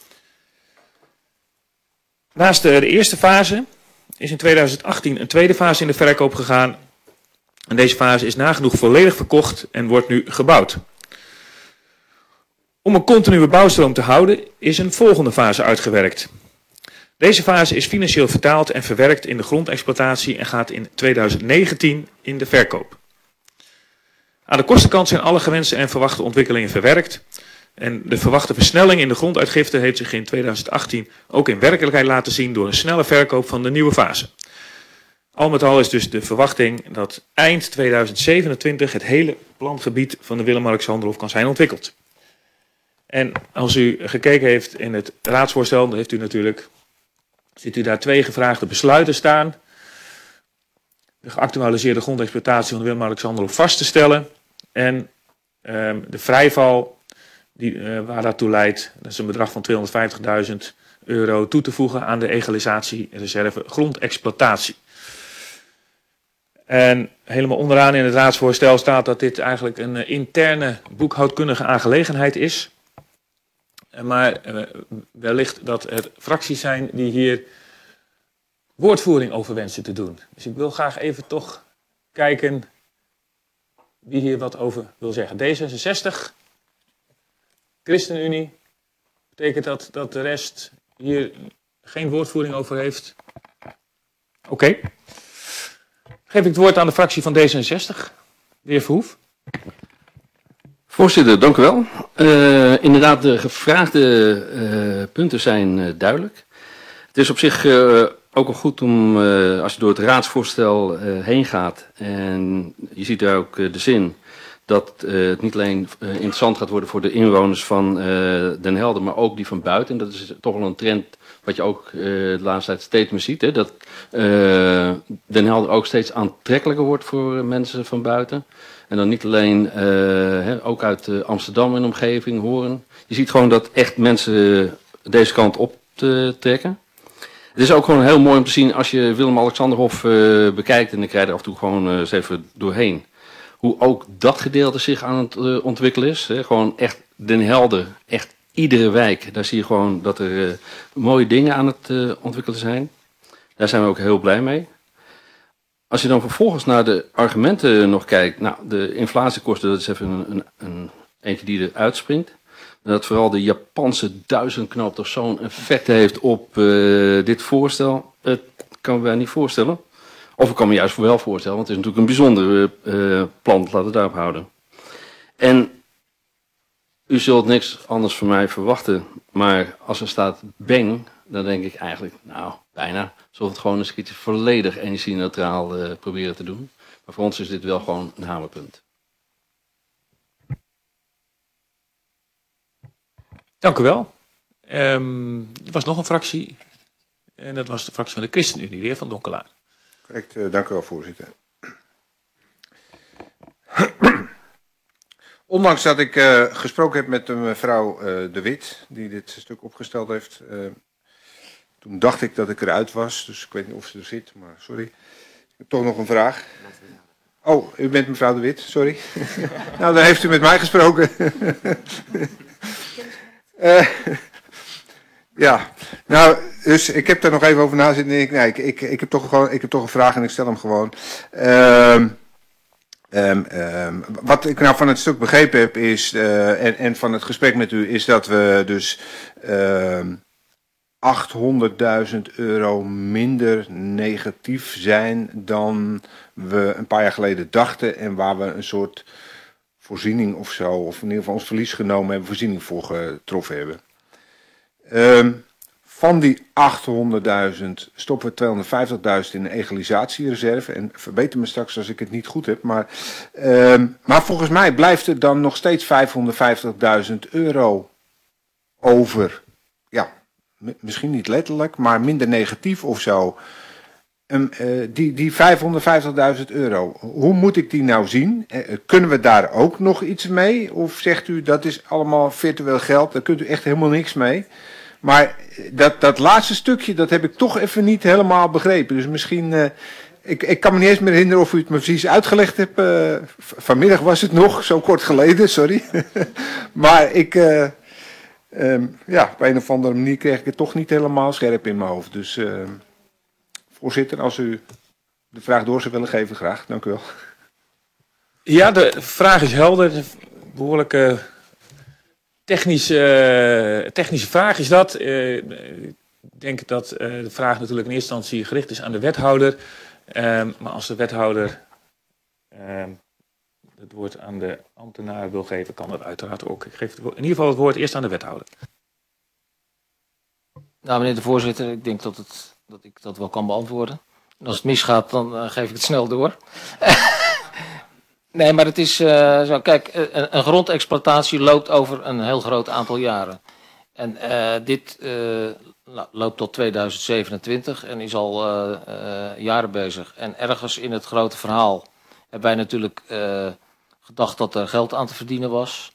Naast de eerste fase is in 2018 een tweede fase in de verkoop gegaan. En deze fase is nagenoeg volledig verkocht en wordt nu gebouwd. Om een continue bouwstroom te houden is een volgende fase uitgewerkt. Deze fase is financieel vertaald en verwerkt in de grondexploitatie en gaat in 2019 in de verkoop. Aan de kostenkant zijn alle gewenste en verwachte ontwikkelingen verwerkt. En de verwachte versnelling in de gronduitgifte heeft zich in 2018 ook in werkelijkheid laten zien door een snelle verkoop van de nieuwe fase. Al met al is dus de verwachting dat eind 2027 het hele plangebied van de Willem-Alexanderhof kan zijn ontwikkeld. En als u gekeken heeft in het raadsvoorstel, dan ziet u daar 2 gevraagde besluiten staan. De geactualiseerde grondexploitatie van de Willem-Alexanderhof vast te stellen. En de vrijval waar daartoe leidt, dat is een bedrag van €250.000 toe te voegen aan de egalisatiereserve grondexploitatie. En helemaal onderaan in het raadsvoorstel staat dat dit eigenlijk een interne boekhoudkundige aangelegenheid is. Maar wellicht dat er fracties zijn die hier woordvoering over wensen te doen. Dus ik wil graag even toch kijken wie hier wat over wil zeggen. D66, ChristenUnie, betekent dat de rest hier geen woordvoering over heeft? Oké. Geef ik het woord aan de fractie van D66, de heer Verhoef. Voorzitter, dank u wel. Inderdaad, de gevraagde punten zijn duidelijk. Het is op zich ook al goed om, als je door het raadsvoorstel heen gaat, en je ziet daar ook de zin, dat het niet alleen interessant gaat worden voor de inwoners van Den Helder, maar ook die van buiten. En dat is toch wel een trend wat je ook de laatste tijd steeds meer ziet. Hè? Dat Den Helder ook steeds aantrekkelijker wordt voor mensen van buiten. En dan niet alleen, ook uit Amsterdam en omgeving horen. Je ziet gewoon dat echt mensen deze kant op trekken. Het is ook gewoon heel mooi om te zien als je Willem-Alexanderhof bekijkt. En ik rijd er af en toe gewoon eens even doorheen. Hoe ook dat gedeelte zich aan het ontwikkelen is. Hè? Gewoon echt Den Helder, echt iedere wijk. Daar zie je gewoon dat er mooie dingen aan het ontwikkelen zijn. Daar zijn we ook heel blij mee. Als je dan vervolgens naar de argumenten nog kijkt. Nou, de inflatiekosten, dat is even een eentje die er uitspringt. Dat vooral de Japanse duizendknoop toch zo'n effect heeft op dit voorstel. Dat kan mij niet voorstellen. Of ik kan me juist wel voorstellen, want het is natuurlijk een bijzonder plan. Laten we daarop houden. En u zult niks anders van mij verwachten. Maar als er staat bang, dan denk ik eigenlijk, nou, bijna. Zullen we het gewoon eens een keertje volledig energie-neutraal proberen te doen. Maar voor ons is dit wel gewoon een hamerpunt. Dank u wel. Er was nog een fractie. En dat was de fractie van de ChristenUnie, de heer Van Donkelaar. Correct, dank u wel, voorzitter. Ondanks dat ik gesproken heb met mevrouw De Wit, die dit stuk opgesteld heeft, toen dacht ik dat ik eruit was, dus ik weet niet of ze er zit, maar sorry. Ik heb toch nog een vraag. Oh, u bent mevrouw De Wit, sorry. Nou, dan heeft u met mij gesproken. Ja, nou, dus ik heb daar nog even over na zitten. Nee, ik heb toch een vraag en ik stel hem gewoon. Wat ik nou van het stuk begrepen heb is, en van het gesprek met u, is dat we dus 800.000 euro minder negatief zijn dan we een paar jaar geleden dachten en waar we een soort voorziening of zo, of in ieder geval ons verlies genomen hebben, voorziening voor getroffen hebben. Van die 800.000 stoppen we 250.000 in een egalisatiereserve. En verbeter me straks als ik het niet goed heb. Maar volgens mij blijft er dan nog steeds 550.000 euro over. Ja, misschien niet letterlijk, maar minder negatief of zo. Die 550.000 euro, hoe moet ik die nou zien? Kunnen we daar ook nog iets mee? Of zegt u dat is allemaal virtueel geld, daar kunt u echt helemaal niks mee? Maar dat laatste stukje, dat heb ik toch even niet helemaal begrepen. Dus misschien, ik kan me niet eens meer herinneren of u het me precies uitgelegd hebt. Vanmiddag was het nog, zo kort geleden, sorry. Maar op een of andere manier kreeg ik het toch niet helemaal scherp in mijn hoofd. Dus voorzitter, als u de vraag door zou willen geven, graag. Dank u wel. Ja, de vraag is helder. Behoorlijke technische vraag is dat. Ik denk dat de vraag natuurlijk in eerste instantie gericht is aan de wethouder. Maar als de wethouder het woord aan de ambtenaar wil geven, kan dat uiteraard ook. Ik geef in ieder geval het woord eerst aan de wethouder. Nou, meneer de voorzitter, ik denk dat ik dat wel kan beantwoorden. En als het misgaat, dan geef ik het snel door. Nee, maar het is zo. Kijk, een grondexploitatie loopt over een heel groot aantal jaren. En dit loopt tot 2027 en is al jaren bezig. En ergens in het grote verhaal hebben wij natuurlijk gedacht dat er geld aan te verdienen was.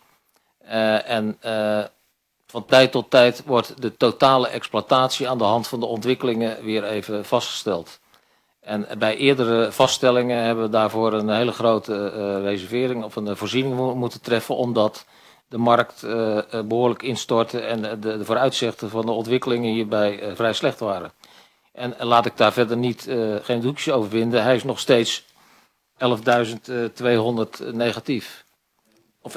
Van tijd tot tijd wordt de totale exploitatie aan de hand van de ontwikkelingen weer even vastgesteld. En bij eerdere vaststellingen hebben we daarvoor een hele grote reservering of een voorziening moeten treffen, omdat de markt behoorlijk instortte en de vooruitzichten van de ontwikkelingen hierbij vrij slecht waren. En laat ik daar verder geen doekjes over winden, hij is nog steeds 11.200 negatief. Of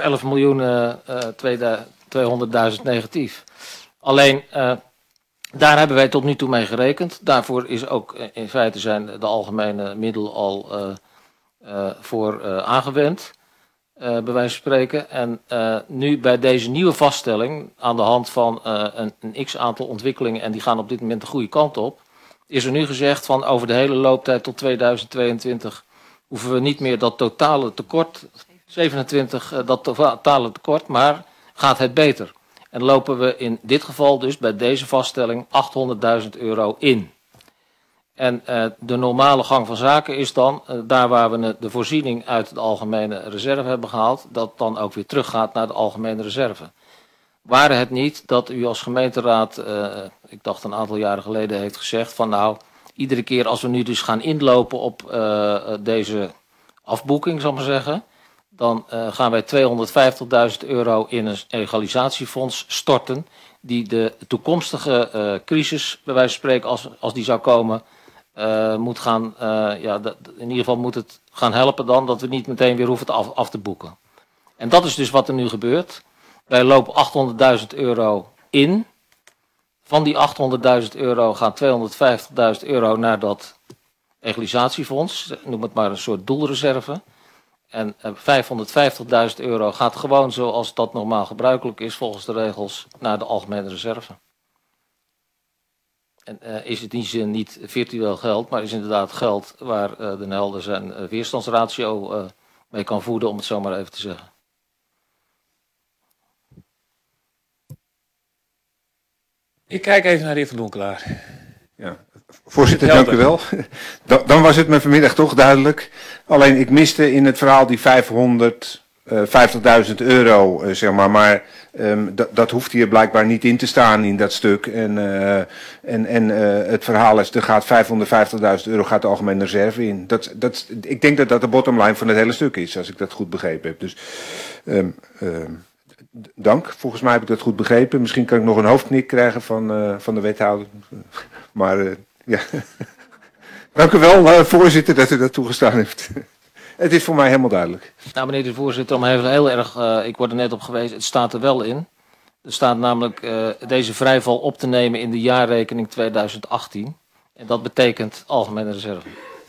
11.200.000 negatief. Alleen, daar hebben wij tot nu toe mee gerekend. Daarvoor is ook in feite zijn de algemene middelen al voor aangewend, bij wijze van spreken. En nu bij deze nieuwe vaststelling, aan de hand van een x-aantal ontwikkelingen, en die gaan op dit moment de goede kant op, is er nu gezegd van over de hele looptijd tot 2022 hoeven we niet meer dat totale tekort, 27, dat totale tekort, maar gaat het beter. En lopen we in dit geval dus bij deze vaststelling 800.000 euro in. En de normale gang van zaken is dan, daar waar we de voorziening uit de algemene reserve hebben gehaald, dat dan ook weer teruggaat naar de algemene reserve. Ware het niet dat u als gemeenteraad, ik dacht een aantal jaren geleden, heeft gezegd van nou, iedere keer als we nu dus gaan inlopen op deze afboeking, zal ik maar zeggen, dan gaan wij 250.000 euro in een egalisatiefonds storten, die de toekomstige crisis, bij wijze van spreken, als die zou komen, moet gaan, in ieder geval moet het gaan helpen dan, dat we niet meteen weer hoeven het af te boeken. En dat is dus wat er nu gebeurt. Wij lopen 800.000 euro in. Van die 800.000 euro gaat 250.000 euro naar dat egalisatiefonds, noem het maar een soort doelreserve. En 550.000 euro gaat gewoon zoals dat normaal gebruikelijk is volgens de regels naar de algemene reserve. En is het in die zin niet virtueel geld, maar is inderdaad geld waar de Helder zijn weerstandsratio mee kan voeden, om het zo maar even te zeggen. Ik kijk even naar de heer Van Donkelaar. Ja. Voorzitter, dank u wel. Dan was het me vanmiddag toch duidelijk. Alleen ik miste in het verhaal die 550.000 euro, zeg maar. Maar dat hoeft hier blijkbaar niet in te staan in dat stuk. En het verhaal is, er gaat 550.000 euro gaat de algemene reserve in. Ik denk dat dat de bottomline van het hele stuk is, als ik dat goed begrepen heb. Dus dank. Volgens mij heb ik dat goed begrepen. Misschien kan ik nog een hoofdknik krijgen van de wethouder. Maar ja, dank u wel, voorzitter, dat u dat toegestaan heeft. Het is voor mij helemaal duidelijk. Nou, meneer de voorzitter, om even heel erg, ik word er net op gewezen, het staat er wel in. Er staat namelijk deze vrijval op te nemen in de jaarrekening 2018. En dat betekent algemene reserve.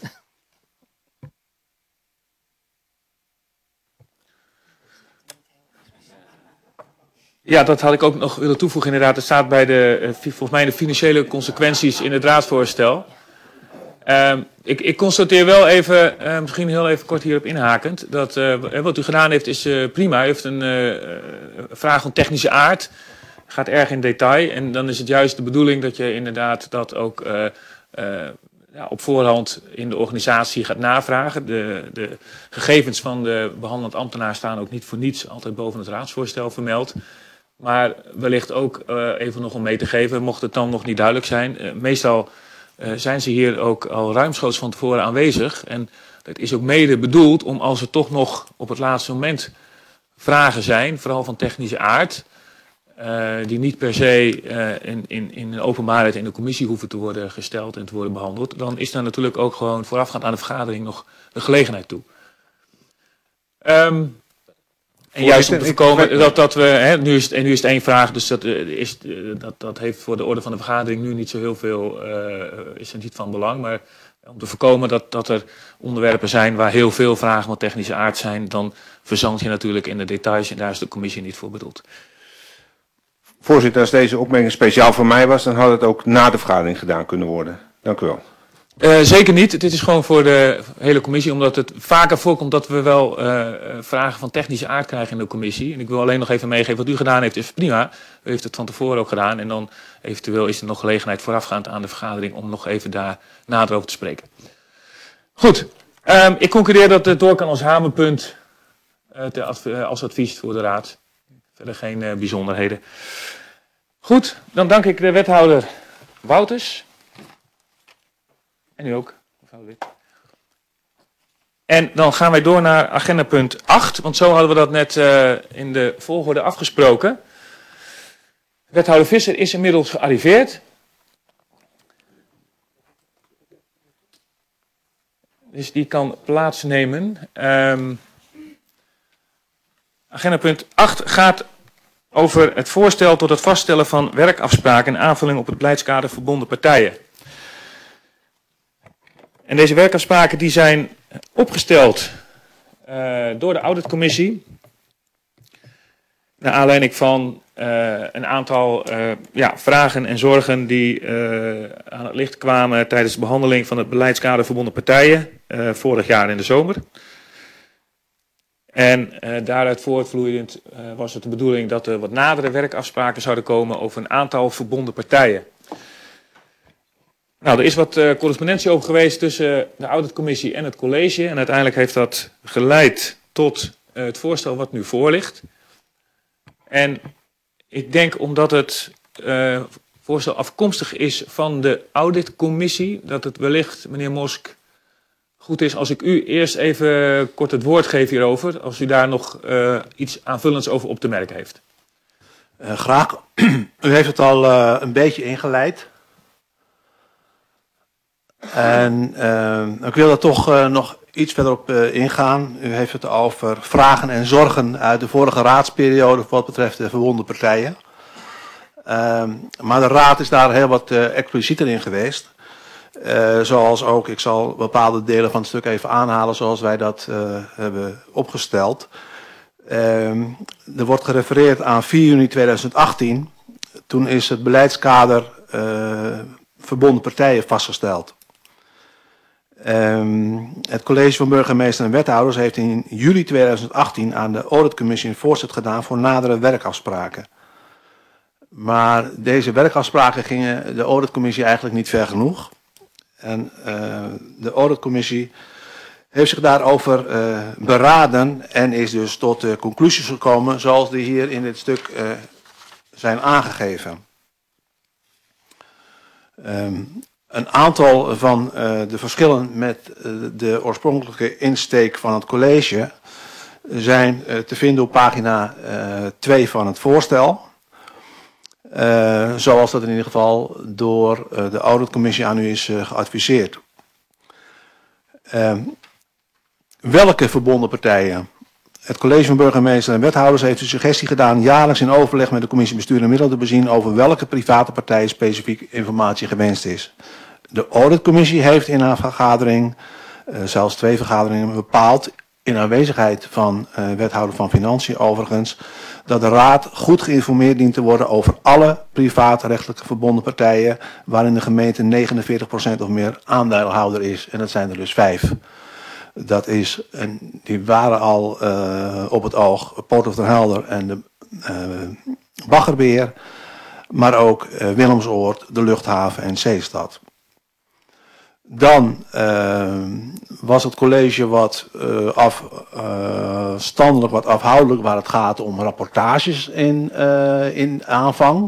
Ja, dat had ik ook nog willen toevoegen inderdaad. Het staat bij volgens mij de financiële consequenties in het raadsvoorstel. Ik constateer wel even, misschien heel even kort hierop inhakend, dat wat u gedaan heeft is prima. U heeft een vraag van technische aard, gaat erg in detail. En dan is het juist de bedoeling dat je inderdaad dat ook op voorhand in de organisatie gaat navragen. De gegevens van de behandelend ambtenaar staan ook niet voor niets altijd boven het raadsvoorstel vermeld. Maar wellicht ook even nog om mee te geven, mocht het dan nog niet duidelijk zijn. Meestal zijn ze hier ook al ruimschoots van tevoren aanwezig. En dat is ook mede bedoeld om als er toch nog op het laatste moment vragen zijn, vooral van technische aard, die niet per se in de openbaarheid in de commissie hoeven te worden gesteld en te worden behandeld, dan is daar natuurlijk ook gewoon voorafgaand aan de vergadering nog de gelegenheid toe. En juist om te voorkomen dat we, nu is het één vraag, dus dat heeft voor de orde van de vergadering nu niet zo heel veel, is er niet van belang. Maar om te voorkomen dat er onderwerpen zijn waar heel veel vragen van technische aard zijn, dan verzand je natuurlijk in de details en daar is de commissie niet voor bedoeld. Voorzitter, als deze opmerking speciaal voor mij was, dan had het ook na de vergadering gedaan kunnen worden. Dank u wel. Zeker niet. Dit is gewoon voor de hele commissie, omdat het vaker voorkomt dat we wel vragen van technische aard krijgen in de commissie. En ik wil alleen nog even meegeven, wat u gedaan heeft is prima. U heeft het van tevoren ook gedaan en dan eventueel is er nog gelegenheid voorafgaand aan de vergadering om nog even daar nader over te spreken. Goed, ik concludeer dat het door kan als hamerpunt als advies voor de raad. Verder geen bijzonderheden. Goed, dan dank ik de wethouder Wouters. En u ook, mevrouw Wit. En dan gaan wij door naar agenda punt 8, want zo hadden we dat net in de volgorde afgesproken. Wethouder Visser is inmiddels gearriveerd. Dus die kan plaatsnemen. Agenda punt 8 gaat over het voorstel tot het vaststellen van werkafspraken en aanvulling op het beleidskader verbonden partijen. En deze werkafspraken die zijn opgesteld door de auditcommissie. Naar aanleiding van een aantal vragen en zorgen die aan het licht kwamen tijdens de behandeling van het beleidskader verbonden partijen vorig jaar in de zomer. En daaruit voortvloeiend was het de bedoeling dat er wat nadere werkafspraken zouden komen over een aantal verbonden partijen. Nou, er is wat correspondentie over geweest tussen de auditcommissie en het college. En uiteindelijk heeft dat geleid tot het voorstel wat nu voor ligt. En ik denk omdat het voorstel afkomstig is van de auditcommissie, dat het wellicht, meneer Mosk, goed is als ik u eerst even kort het woord geef hierover. Als u daar nog iets aanvullends over op te merken heeft. Graag. U heeft het al een beetje ingeleid. En ik wil er toch nog iets verder op ingaan. U heeft het over vragen en zorgen uit de vorige raadsperiode wat betreft de verbonden partijen. Maar de raad is daar heel wat explicieter in geweest. Zoals ook, ik zal bepaalde delen van het stuk even aanhalen zoals wij dat hebben opgesteld. Er wordt gerefereerd aan 4 juni 2018. Toen is het beleidskader verbonden partijen vastgesteld. Het college van burgemeester en wethouders heeft in juli 2018 aan de auditcommissie een voorstel gedaan voor nadere werkafspraken. Maar deze werkafspraken gingen de auditcommissie eigenlijk niet ver genoeg. En de auditcommissie heeft zich daarover beraden en is dus tot de conclusies gekomen zoals die hier in dit stuk zijn aangegeven. Een aantal van de verschillen met de oorspronkelijke insteek van het college zijn te vinden op pagina 2 van het voorstel. Zoals dat in ieder geval door de auditcommissie aan u is geadviseerd. Welke verbonden partijen? Het college van burgemeester en wethouders heeft de suggestie gedaan jaarlijks in overleg met de commissie bestuur en middelen te bezien over welke private partijen specifiek informatie gewenst is. De auditcommissie heeft in haar vergadering, zelfs 2 vergaderingen, bepaald, in aanwezigheid van wethouder van Financiën overigens, dat de raad goed geïnformeerd dient te worden over alle privaatrechtelijke verbonden partijen waarin de gemeente 49% of meer aandeelhouder is. En dat zijn er dus 5. Dat is, en die waren al op het oog, Port of den Helder en de Baggerbeheer, maar ook Willemsoord, de luchthaven en Zeestad. Dan was het college wat afstandelijk, wat afhoudelijk waar het gaat om rapportages in aanvang.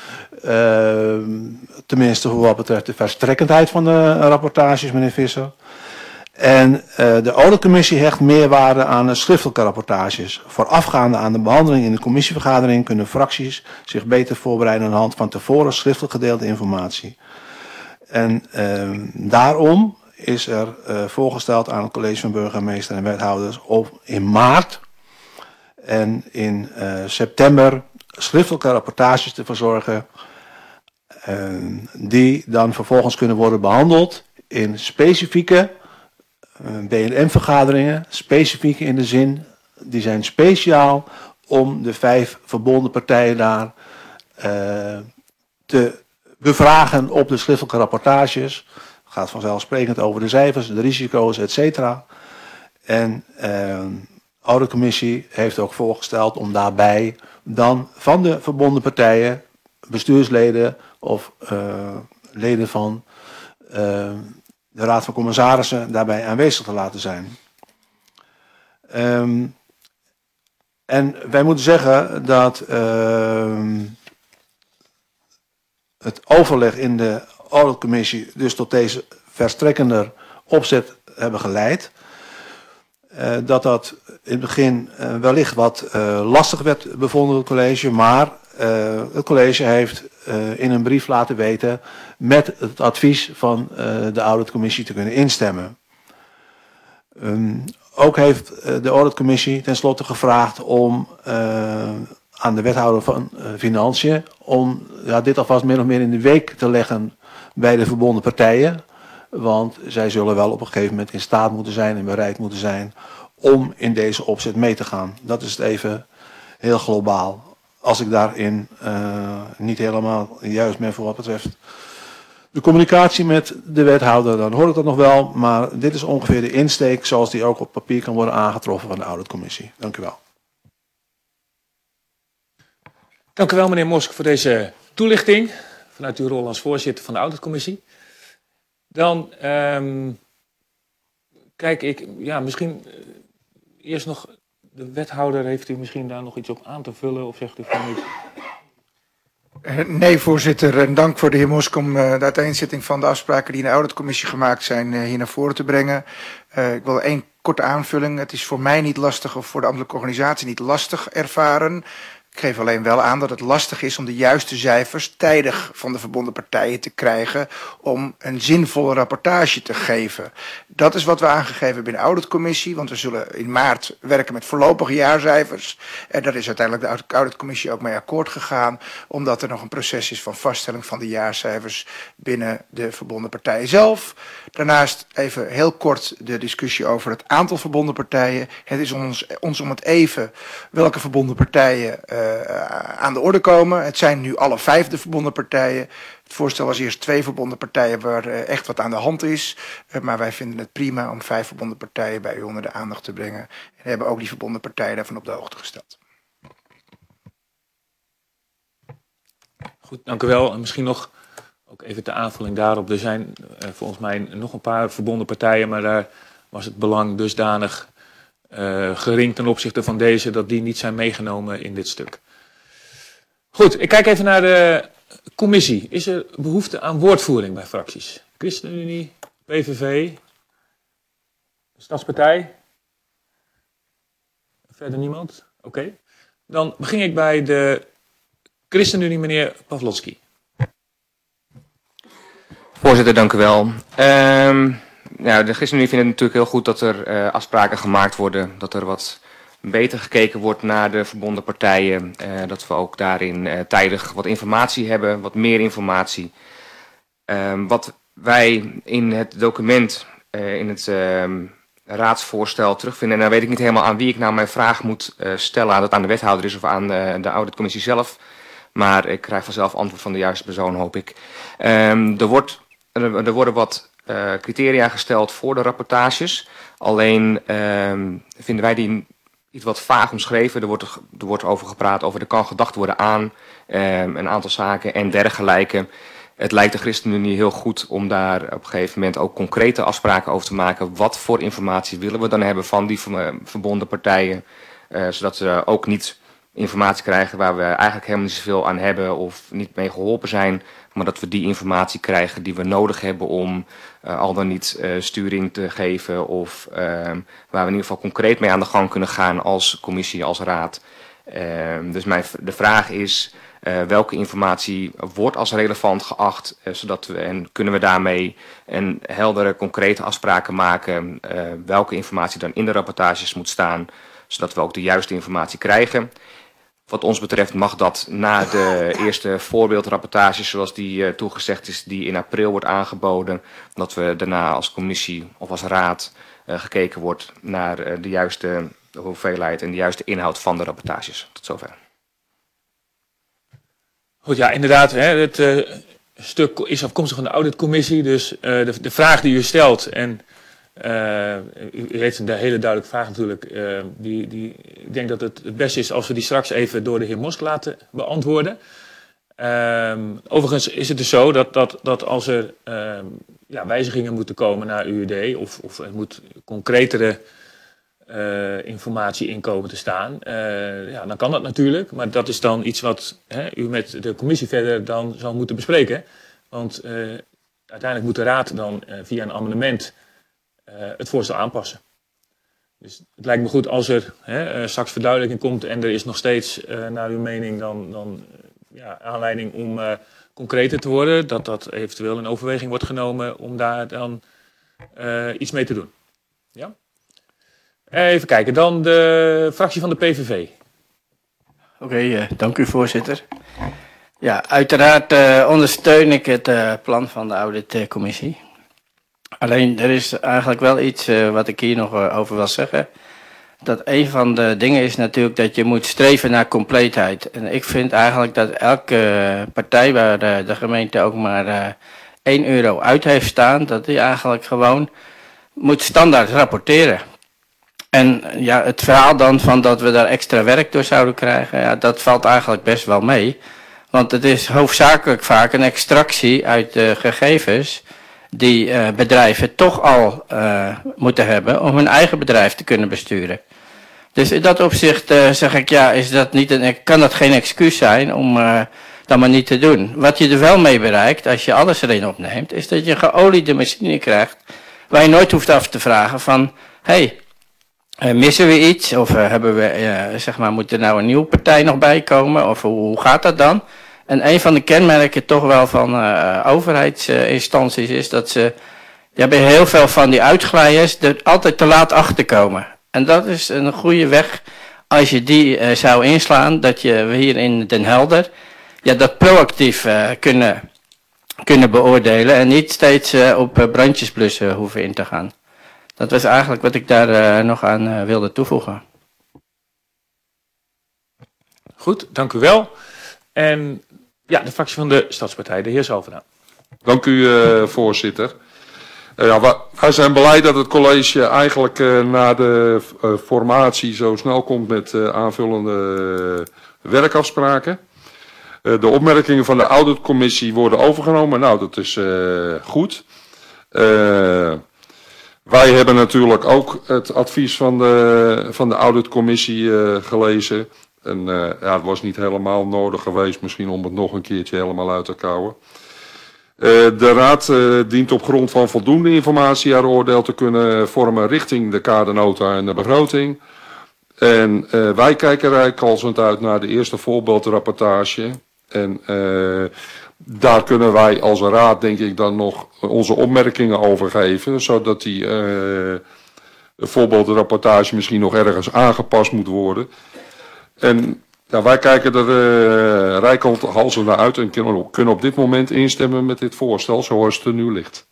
Tenminste voor wat betreft de verstrekkendheid van de rapportages, meneer Visser. En de auditcommissie hecht meerwaarde aan de schriftelijke rapportages. Voorafgaande aan de behandeling in de commissievergadering kunnen fracties zich beter voorbereiden aan de hand van tevoren schriftelijk gedeelde informatie. En daarom is er voorgesteld aan het college van burgemeester en wethouders om in maart en in september schriftelijke rapportages te verzorgen die dan vervolgens kunnen worden behandeld in specifieke BNM-vergaderingen, specifiek in de zin, die zijn speciaal om de 5 verbonden partijen daar te bevragen op de schriftelijke rapportages. Het gaat vanzelfsprekend over de cijfers, de risico's, etc. En de auditcommissie heeft ook voorgesteld om daarbij dan van de verbonden partijen, bestuursleden of leden van de Raad van Commissarissen daarbij aanwezig te laten zijn. En wij moeten zeggen dat het overleg in de auditcommissie dus tot deze verstrekkender opzet hebben geleid. Dat in het begin wellicht wat lastig werd bevonden door het college, maar het college heeft in een brief laten weten met het advies van de auditcommissie te kunnen instemmen. Ook heeft de auditcommissie tenslotte gevraagd om aan de wethouder van Financiën om dit alvast min of meer in de week te leggen bij de verbonden partijen. Want zij zullen wel op een gegeven moment in staat moeten zijn en bereid moeten zijn om in deze opzet mee te gaan. Dat is het even heel globaal. Als ik daarin niet helemaal juist ben voor wat betreft de communicatie met de wethouder, dan hoor ik dat nog wel. Maar dit is ongeveer de insteek zoals die ook op papier kan worden aangetroffen van de auditcommissie. Dank u wel. Dank u wel, meneer Mosk, voor deze toelichting vanuit uw rol als voorzitter van de auditcommissie. Dan kijk ik, misschien eerst nog de wethouder. Heeft u misschien daar nog iets op aan te vullen of zegt u van niet? Nee, voorzitter. En dank voor de heer Mosk om de uiteenzetting van de afspraken die in de auditcommissie gemaakt zijn hier naar voren te brengen. Ik wil 1 korte aanvulling. Het is voor mij niet lastig of voor de ambtelijke organisatie niet lastig ervaren. Ik geef alleen wel aan dat het lastig is om de juiste cijfers tijdig van de verbonden partijen te krijgen om een zinvolle rapportage te geven. Dat is wat we aangegeven hebben in de auditcommissie, want we zullen in maart werken met voorlopige jaarcijfers. En daar is uiteindelijk de auditcommissie ook mee akkoord gegaan, omdat er nog een proces is van vaststelling van de jaarcijfers binnen de verbonden partijen zelf. Daarnaast even heel kort de discussie over het aantal verbonden partijen. Het is ons om het even welke verbonden partijen aan de orde komen. Het zijn nu alle 5 de verbonden partijen. Het voorstel was eerst 2 verbonden partijen waar echt wat aan de hand is. Maar wij vinden het prima om 5 verbonden partijen bij u onder de aandacht te brengen. En hebben ook die verbonden partijen daarvan op de hoogte gesteld. Goed, dank u wel. En misschien nog ook even de aanvulling daarop. Er zijn volgens mij nog een paar verbonden partijen, maar daar was het belang dusdanig gering ten opzichte van deze, dat die niet zijn meegenomen in dit stuk. Goed, ik kijk even naar de commissie. Is er behoefte aan woordvoering bij fracties? ChristenUnie, PVV, Stadspartij? Verder niemand? Oké. Dan begin ik bij de ChristenUnie, meneer Pawlowski. Voorzitter, dank u wel. De ChristenUnie vindt het natuurlijk heel goed dat er afspraken gemaakt worden, dat er wat beter gekeken wordt naar de verbonden partijen, dat we ook daarin tijdig wat informatie hebben, wat meer informatie. Wat wij in het document, in het raadsvoorstel terugvinden, en dan weet ik niet helemaal aan wie ik nou mijn vraag moet stellen, aan dat aan de wethouder is of aan de auditcommissie zelf, maar ik krijg vanzelf antwoord van de juiste persoon, hoop ik. Er worden wat criteria gesteld voor de rapportages, alleen vinden wij die iets wat vaag omschreven. Er wordt over gepraat over er kan gedacht worden aan een aantal zaken en dergelijke. Het lijkt de ChristenUnie heel goed om daar op een gegeven moment ook concrete afspraken over te maken. Wat voor informatie willen we dan hebben van die verbonden partijen, zodat ze ook niet informatie krijgen waar we eigenlijk helemaal niet zoveel aan hebben of niet mee geholpen zijn, maar dat we die informatie krijgen die we nodig hebben om al dan niet sturing te geven of waar we in ieder geval concreet mee aan de gang kunnen gaan als commissie, als raad. Dus de vraag is, welke informatie wordt als relevant geacht, zodat en kunnen we daarmee een heldere, concrete afspraken maken, welke informatie dan in de rapportages moet staan, zodat we ook de juiste informatie krijgen. Wat ons betreft mag dat na de eerste voorbeeldrapportages, zoals die toegezegd is, die in april wordt aangeboden, dat we daarna als commissie of als raad gekeken wordt naar de juiste hoeveelheid en de juiste inhoud van de rapportages. Tot zover. Goed, ja, inderdaad. Het stuk is afkomstig van de auditcommissie, dus de vraag die u stelt, en u heeft een hele duidelijke vraag natuurlijk, ik denk dat het beste is als we die straks even door de heer Mosk laten beantwoorden. Overigens is het dus zo dat als er wijzigingen moeten komen naar UED of er moet concretere informatie in komen te staan, dan kan dat natuurlijk, maar dat is dan iets wat u met de commissie verder dan zal moeten bespreken, want uiteindelijk moet de raad dan via een amendement het voorstel aanpassen. Dus het lijkt me goed als er straks verduidelijking komt en er is nog steeds naar uw mening dan aanleiding om concreter te worden, dat eventueel in overweging wordt genomen om daar dan iets mee te doen. Ja? Even kijken, dan de fractie van de PVV. Oké, dank u voorzitter. Ja, uiteraard ondersteun ik het plan van de auditcommissie. Alleen, er is eigenlijk wel iets wat ik hier nog over wil zeggen. Dat een van de dingen is natuurlijk dat je moet streven naar compleetheid. En ik vind eigenlijk dat elke partij waar de gemeente ook maar €1 uit heeft staan, dat die eigenlijk gewoon moet standaard rapporteren. En ja, het verhaal dan van dat we daar extra werk door zouden krijgen, ja, dat valt eigenlijk best wel mee. Want het is hoofdzakelijk vaak een extractie uit de gegevens die bedrijven toch al moeten hebben om hun eigen bedrijf te kunnen besturen. Dus in dat opzicht zeg ik, ja, kan dat geen excuus zijn om dat maar niet te doen. Wat je er wel mee bereikt, als je alles erin opneemt, is dat je een geoliede machine krijgt, waar je nooit hoeft af te vragen van, missen we iets? Of hebben we, moet er nou een nieuwe partij nog bij komen? Of hoe gaat dat dan? En een van de kenmerken toch wel van overheidsinstanties is dat ze bij heel veel van die uitglijders er altijd te laat achter komen. En dat is een goede weg als je die zou inslaan, dat we hier in Den Helder dat proactief kunnen beoordelen en niet steeds op brandjesblussen hoeven in te gaan. Dat was eigenlijk wat ik daar nog aan wilde toevoegen. Goed, dank u wel. En ja, de fractie van de Stadspartij, de heer Zalvena. Dank u, voorzitter. Wij zijn blij dat het college eigenlijk na de formatie zo snel komt met aanvullende werkafspraken. De opmerkingen van de auditcommissie worden overgenomen. Nou, dat is goed. Wij hebben natuurlijk ook het advies van de auditcommissie gelezen. En het was niet helemaal nodig geweest misschien om het nog een keertje helemaal uit te kouwen. De Raad dient op grond van voldoende informatie haar oordeel te kunnen vormen richting de kadernota en de begroting. En wij kijken reikhalzend uit naar de eerste voorbeeldrapportage. En daar kunnen wij als Raad denk ik dan nog onze opmerkingen over geven. Zodat die voorbeeldrapportage misschien nog ergens aangepast moet worden. En wij kijken er reikhalzend naar uit en kunnen op dit moment instemmen met dit voorstel zoals het er nu ligt.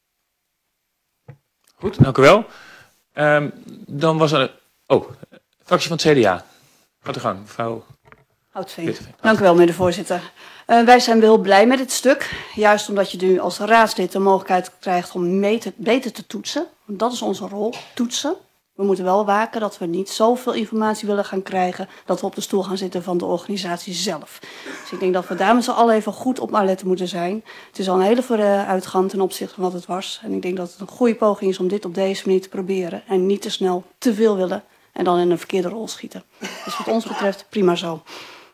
Goed, dank u wel. Dan was er... fractie van het CDA. Gaat u gang, mevrouw Houtveen. Dank u wel, meneer de voorzitter. Wij zijn wel blij met dit stuk. Juist omdat je nu als raadslid de mogelijkheid krijgt om beter te toetsen. Want dat is onze rol, toetsen. We moeten wel waken dat we niet zoveel informatie willen gaan krijgen dat we op de stoel gaan zitten van de organisatie zelf. Dus ik denk dat we daar met z'n allen even goed op alert moeten zijn. Het is al een hele vooruitgang ten opzichte van wat het was. En ik denk dat het een goede poging is om dit op deze manier te proberen. En niet te snel te veel willen en dan in een verkeerde rol schieten. Dus wat ons betreft prima zo.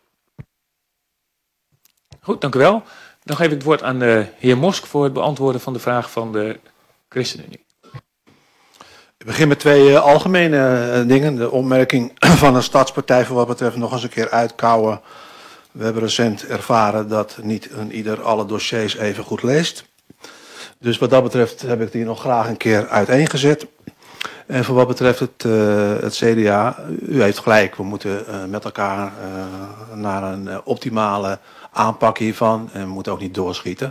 Goed, dank u wel. Dan geef ik het woord aan de heer Mosk voor het beantwoorden van de vraag van de ChristenUnie. Ik begin met twee algemene dingen. De opmerking van een stadspartij voor wat betreft nog eens een keer uitkouwen. We hebben recent ervaren dat niet ieder alle dossiers even goed leest. Dus wat dat betreft heb ik die nog graag een keer uiteengezet. En voor wat betreft het CDA, u heeft gelijk. We moeten met elkaar naar een optimale aanpak hiervan. En we moeten ook niet doorschieten.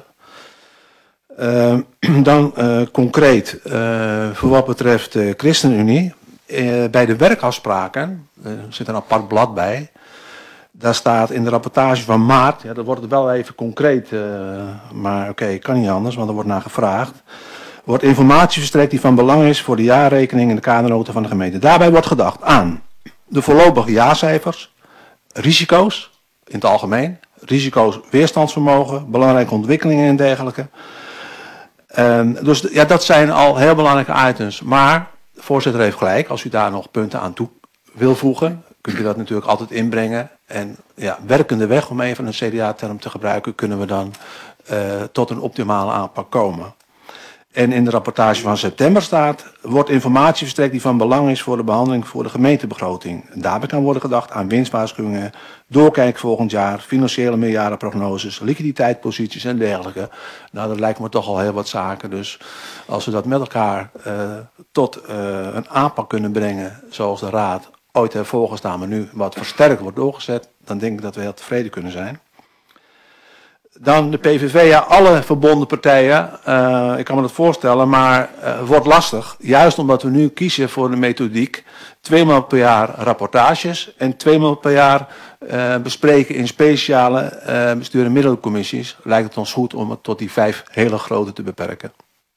Dan concreet, voor wat betreft de ChristenUnie, bij de werkafspraken, er zit een apart blad bij, daar staat in de rapportage van maart, ja, dat wordt het wel even concreet, maar oké, kan niet anders, want er wordt naar gevraagd, wordt informatie verstrekt die van belang is voor de jaarrekening en de kadernota van de gemeente. Daarbij wordt gedacht aan de voorlopige jaarcijfers, risico's in het algemeen, risico's, weerstandsvermogen, belangrijke ontwikkelingen en dergelijke. Dus ja, dat zijn al heel belangrijke items. Maar de voorzitter heeft gelijk, als u daar nog punten aan toe wil voegen, kunt u dat natuurlijk altijd inbrengen. En ja, werkende weg, om even een CDA-term te gebruiken, kunnen we dan tot een optimale aanpak komen. En in de rapportage van september staat, wordt informatie verstrekt die van belang is voor de behandeling voor de gemeentebegroting. En daarbij kan worden gedacht aan winstwaarschuwingen, doorkijk volgend jaar, financiële meerjarenprognoses, liquiditeitsposities en dergelijke. Nou, dat lijkt me toch al heel wat zaken. Dus als we dat met elkaar tot een aanpak kunnen brengen, zoals de Raad ooit heeft voorgestaan, maar nu wat versterkt wordt doorgezet, dan denk ik dat we heel tevreden kunnen zijn. Dan de PVV, ja, alle verbonden partijen, ik kan me dat voorstellen, maar wordt lastig. Juist omdat we nu kiezen voor de methodiek 2 maal per jaar rapportages en 2 maal per jaar bespreken in speciale bestuur- en middelencommissies. Lijkt het ons goed om het tot die 5 hele grote te beperken.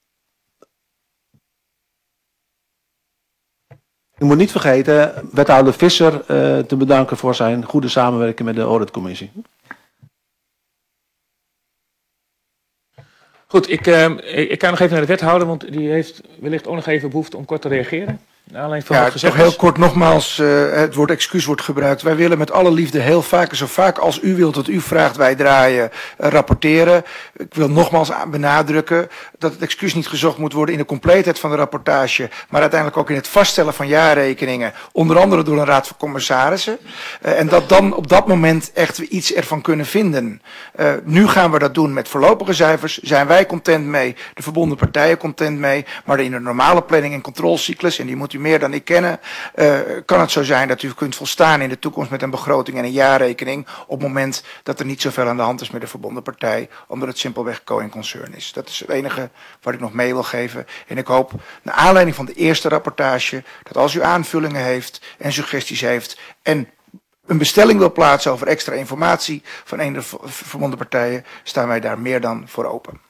Ik moet niet vergeten wethouder Visser te bedanken voor zijn goede samenwerking met de auditcommissie. Goed, ik kan nog even naar de wethouder, want die heeft wellicht ook nog even behoefte om kort te reageren. Alleen van wat gezegd toch heel kort nogmaals, het woord excuus wordt gebruikt. Wij willen met alle liefde heel vaak, zo vaak als u wilt dat u vraagt, wij draaien, rapporteren. Ik wil nogmaals benadrukken dat het excuus niet gezocht moet worden in de compleetheid van de rapportage, maar uiteindelijk ook in het vaststellen van jaarrekeningen, onder andere door een raad van commissarissen. En dat dan op dat moment echt we iets ervan kunnen vinden. Nu gaan we dat doen met voorlopige cijfers, zijn wij content mee, de verbonden partijen content mee, maar in de normale planning en controlecyclus, en die moet u meer dan ik kennen, kan het zo zijn dat u kunt volstaan in de toekomst met een begroting en een jaarrekening op het moment dat er niet zoveel aan de hand is met de verbonden partij, omdat het simpelweg going concern is. Dat is het enige wat ik nog mee wil geven. En ik hoop, naar aanleiding van de eerste rapportage, dat als u aanvullingen heeft en suggesties heeft en een bestelling wil plaatsen over extra informatie van een van de verbonden partijen, staan wij daar meer dan voor open.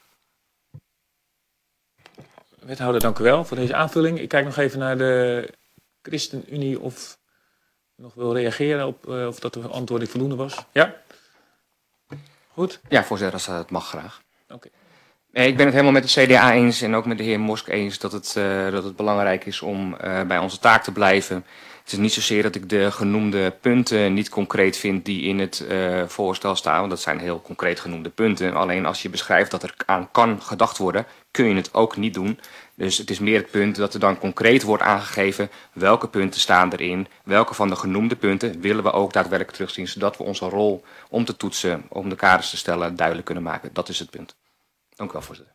Wethouder, dank u wel voor deze aanvulling. Ik kijk nog even naar de ChristenUnie of nog wil reageren op of dat de antwoording voldoende was. Ja? Goed? Ja, voorzitter, als dat mag graag. Oké. Nee, ik ben het helemaal met de CDA eens en ook met de heer Mosk eens dat het belangrijk is om bij onze taak te blijven. Het is niet zozeer dat ik de genoemde punten niet concreet vind die in het voorstel staan, want dat zijn heel concreet genoemde punten. Alleen als je beschrijft dat er aan kan gedacht worden, kun je het ook niet doen. Dus het is meer het punt dat er dan concreet wordt aangegeven welke punten staan erin, welke van de genoemde punten willen we ook daadwerkelijk terugzien, zodat we onze rol om te toetsen, om de kaders te stellen, duidelijk kunnen maken. Dat is het punt. Dank u wel, voorzitter.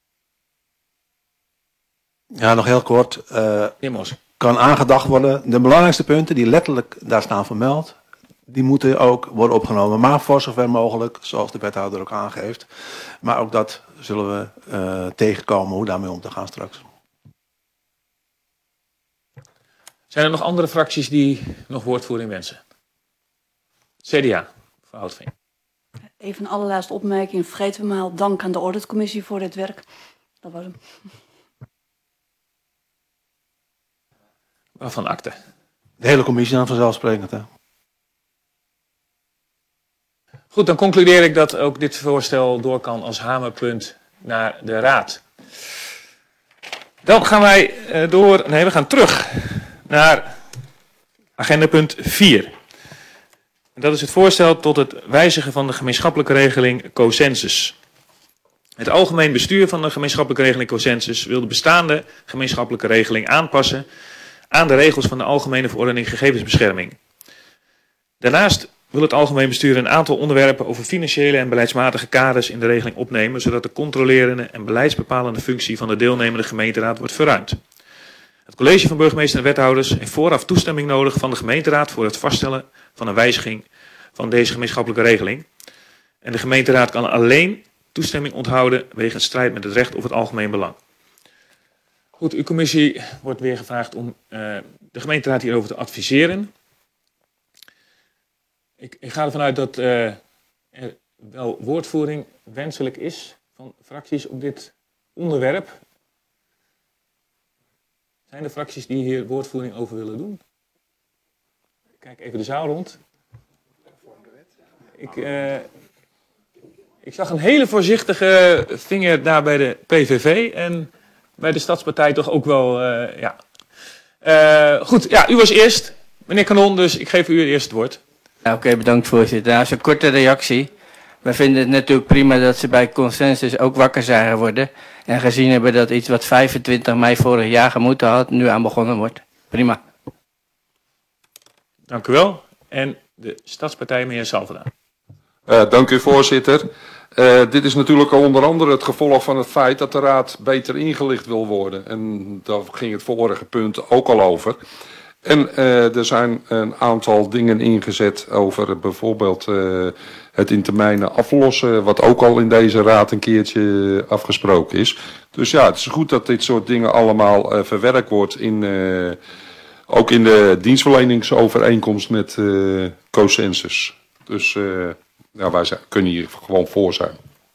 Ja, nog heel kort. Kan aangedacht worden. De belangrijkste punten die letterlijk daar staan vermeld, die moeten ook worden opgenomen. Maar voor zover mogelijk, zoals de wethouder ook aangeeft. Maar ook dat zullen we tegenkomen hoe daarmee om te gaan straks. Zijn er nog andere fracties die nog woordvoering wensen? CDA, mevrouw Houtveen. Even een allerlaatste opmerking. Vergeten we maar dank aan de auditcommissie voor dit werk. Dat was hem. Van akte. De hele commissie dan vanzelfsprekend. Hè? Goed, dan concludeer ik dat ook dit voorstel door kan als hamerpunt naar de Raad. Dan gaan wij we gaan terug naar agendapunt 4. En dat is het voorstel tot het wijzigen van de gemeenschappelijke regeling Cosensus. Het algemeen bestuur van de gemeenschappelijke regeling Cosensus wil de bestaande gemeenschappelijke regeling aanpassen aan de regels van de Algemene Verordening Gegevensbescherming. Daarnaast wil het algemeen bestuur een aantal onderwerpen over financiële en beleidsmatige kaders in de regeling opnemen, zodat de controlerende en beleidsbepalende functie van de deelnemende gemeenteraad wordt verruimd. Het college van burgemeester en wethouders heeft vooraf toestemming nodig van de gemeenteraad voor het vaststellen van een wijziging van deze gemeenschappelijke regeling. En de gemeenteraad kan alleen toestemming onthouden wegens strijd met het recht of het algemeen belang. Goed, uw commissie wordt weer gevraagd om de gemeenteraad hierover te adviseren. Ik ga ervan uit dat er wel woordvoering wenselijk is van fracties op dit onderwerp. Zijn er fracties die hier woordvoering over willen doen? Ik kijk even de zaal rond. Ik zag een hele voorzichtige vinger daar bij de PVV en bij de Stadspartij toch ook wel, ja. Goed, ja, u was eerst, meneer Kanon, dus ik geef u eerst het woord. Ja, Oké, bedankt voorzitter. Nou, een korte reactie. We vinden het natuurlijk prima dat ze bij consensus ook wakker zijn geworden. En gezien hebben dat iets wat 25 mei vorig jaar gemoeten had, nu aan begonnen wordt. Prima. Dank u wel. En de Stadspartij, meneer Salveda. Dank u, voorzitter. Dit is natuurlijk onder andere het gevolg van het feit dat de Raad beter ingelicht wil worden. En daar ging het vorige punt ook al over. En er zijn een aantal dingen ingezet over bijvoorbeeld het in termijnen aflossen, wat ook al in deze Raad een keertje afgesproken is. Dus ja, het is goed dat dit soort dingen allemaal verwerkt wordt ook in de dienstverleningsovereenkomst met Cosensus. Dus ja, wij kunnen hier gewoon voor zijn.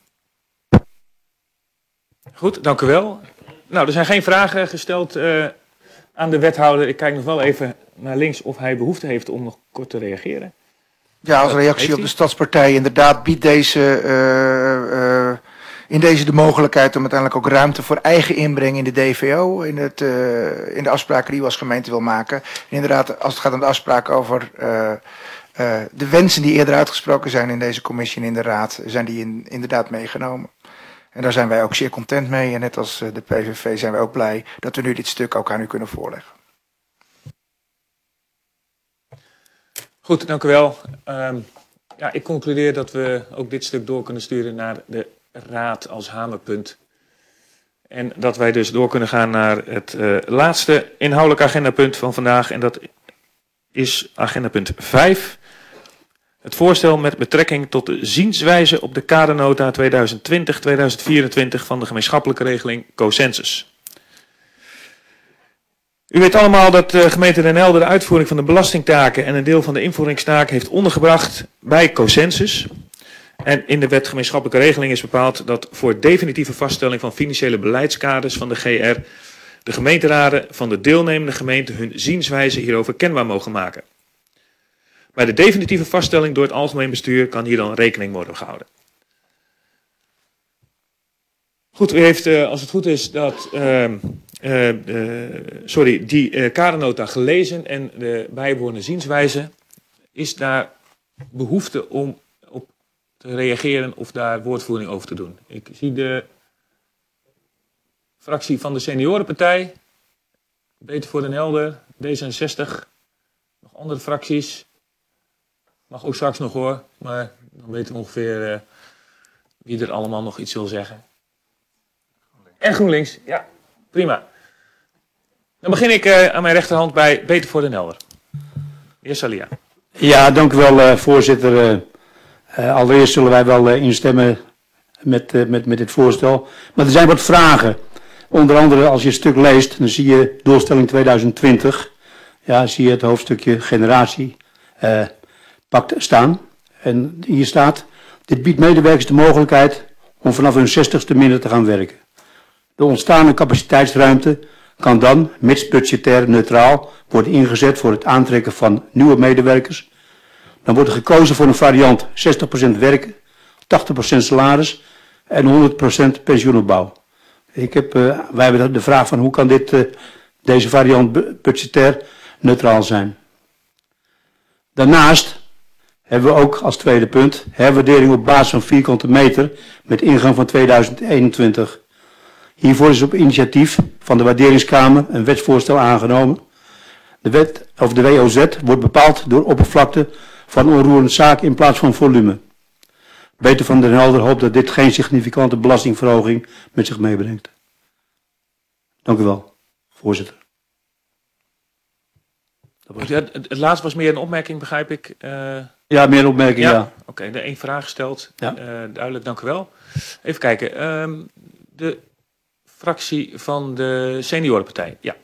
Goed, dank u wel. Nou, er zijn geen vragen gesteld aan de wethouder. Ik kijk nog wel even naar links of hij behoefte heeft om nog kort te reageren. Ja, als reactie op de Stadspartij. Inderdaad biedt in deze de mogelijkheid om uiteindelijk ook ruimte voor eigen inbreng in de DVO. In de afspraken die u als gemeente wil maken. En inderdaad, als het gaat om de afspraken over de wensen die eerder uitgesproken zijn in deze commissie en in de raad, zijn die inderdaad meegenomen. En daar zijn wij ook zeer content mee. En net als de PVV zijn wij ook blij dat we nu dit stuk ook aan u kunnen voorleggen. Goed, dank u wel. Ja, ik concludeer dat we ook dit stuk door kunnen sturen naar de Raad als hamerpunt. En dat wij dus door kunnen gaan naar het laatste inhoudelijk agendapunt van vandaag. En dat is agendapunt 5. Het voorstel met betrekking tot de zienswijze op de kadernota 2020-2024 van de gemeenschappelijke regeling Cosensus. U weet allemaal dat de gemeente Den Helder de uitvoering van de belastingtaken en een deel van de invoeringstaken heeft ondergebracht bij Cosensus. En in de wet gemeenschappelijke regeling is bepaald dat voor definitieve vaststelling van financiële beleidskaders van de GR de gemeenteraden van de deelnemende gemeente hun zienswijze hierover kenbaar mogen maken. Bij de definitieve vaststelling door het algemeen bestuur kan hier dan rekening worden gehouden. Goed, u heeft, als het goed is, die kadernota gelezen en de bijbehorende zienswijze. Is daar behoefte om op te reageren of daar woordvoering over te doen? Ik zie de fractie van de Seniorenpartij, Beter voor den Helder, D66, nog andere fracties. Mag ook straks nog hoor, maar dan weten we ongeveer wie er allemaal nog iets wil zeggen. En GroenLinks, ja, prima. Dan begin ik aan mijn rechterhand bij Beter voor den Helder. Heer Salia. Ja, dank u wel, voorzitter. Allereerst zullen wij wel instemmen met dit voorstel. Maar er zijn wat vragen. Onder andere, als je het stuk leest, dan zie je doelstelling 2020. Ja, zie je het hoofdstukje generatiepact staan. En hier staat, dit biedt medewerkers de mogelijkheid om vanaf hun 60ste minder te gaan werken. De ontstaande capaciteitsruimte kan dan, mits budgetair neutraal, worden ingezet voor het aantrekken van nieuwe medewerkers. Dan wordt er gekozen voor een variant 60% werken, 80% salaris en 100% pensioenopbouw. Wij hebben de vraag van hoe kan deze variant budgetair neutraal zijn. Daarnaast hebben we ook als tweede punt herwaardering op basis van vierkante meter met ingang van 2021. Hiervoor is op initiatief van de Waarderingskamer een wetsvoorstel aangenomen. De WOZ wordt bepaald door oppervlakte van onroerende zaken in plaats van volume. Beter van den Helder hoopt dat dit geen significante belastingverhoging met zich meebrengt. Dank u wel, voorzitter. Het laatste was meer een opmerking, begrijp ik. Ja, meer een opmerking, ja. Oké, er één vraag gesteld. Ja. Duidelijk, dank u wel. Even kijken. De fractie van de Seniorenpartij, ja.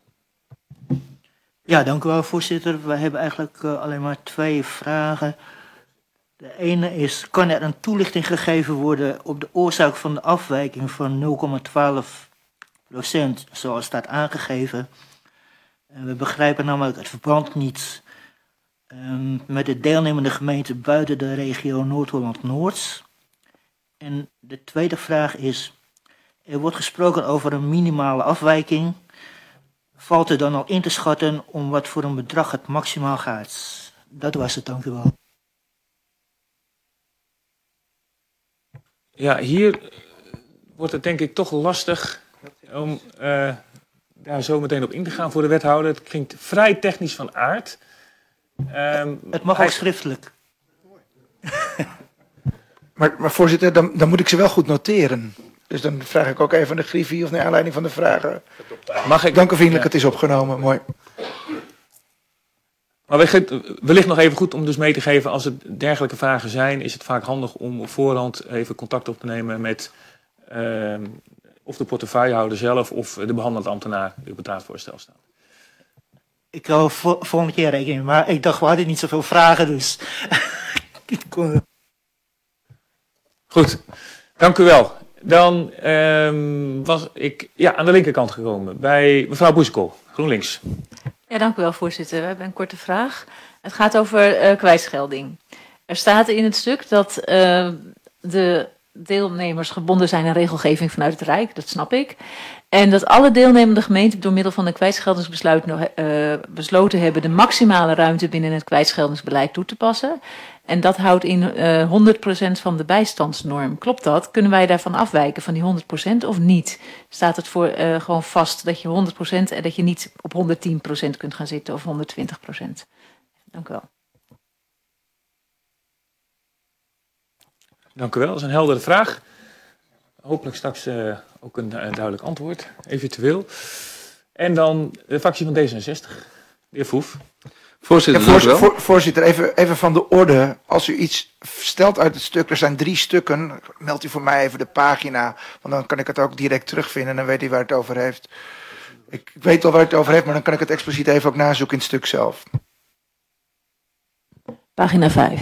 Ja, dank u wel, voorzitter. We hebben eigenlijk alleen maar 2 vragen. De ene is, kan er een toelichting gegeven worden op de oorzaak van de afwijking van 0,12%, zoals staat aangegeven? En we begrijpen namelijk het verband niet met de deelnemende gemeenten buiten de regio Noord-Holland-Noord. En de tweede vraag is, er wordt gesproken over een minimale afwijking. Valt er dan al in te schatten om wat voor een bedrag het maximaal gaat? Dat was het, dank u wel. Ja, hier wordt het denk ik toch lastig om daar zo meteen op in te gaan voor de wethouder. Het klinkt vrij technisch van aard. Het mag ook schriftelijk. Maar voorzitter, dan moet ik ze wel goed noteren. Dus dan vraag ik ook even aan de griffie of naar aanleiding van de vragen. Mag ik? Dank u vriendelijk, het is opgenomen. Mooi. Maar wellicht nog even goed om dus mee te geven, als er dergelijke vragen zijn, is het vaak handig om op voorhand even contact op te nemen met of de portefeuillehouder zelf of de behandelend ambtenaar die op het raadsvoorstel staat. Ik hou volgende keer rekening, maar ik dacht we hadden niet zoveel vragen, dus... Goed, dank u wel. Dan was ik aan de linkerkant gekomen bij mevrouw Boesekool, GroenLinks. Ja, dank u wel, voorzitter. We hebben een korte vraag. Het gaat over kwijtschelding. Er staat in het stuk dat de deelnemers gebonden zijn aan regelgeving vanuit het Rijk, dat snap ik. En dat alle deelnemende gemeenten door middel van een kwijtscheldingsbesluit besloten hebben de maximale ruimte binnen het kwijtscheldingsbeleid toe te passen. En dat houdt in 100% van de bijstandsnorm. Klopt dat? Kunnen wij daarvan afwijken, van die 100% of niet? Staat het voor gewoon vast dat je 100% en dat je niet op 110% kunt gaan zitten of 120%? Dank u wel. Dank u wel, dat is een heldere vraag. Hopelijk straks ook een duidelijk antwoord, eventueel. En dan de fractie van D66, de heer Foef. Voorzitter, even van de orde. Als u iets stelt uit het stuk, er zijn 3 stukken, meldt u voor mij even de pagina. Want dan kan ik het ook direct terugvinden en dan weet u waar het over heeft. Ik weet al waar het over heeft, maar dan kan ik het expliciet even ook nazoeken in het stuk zelf. Pagina 5.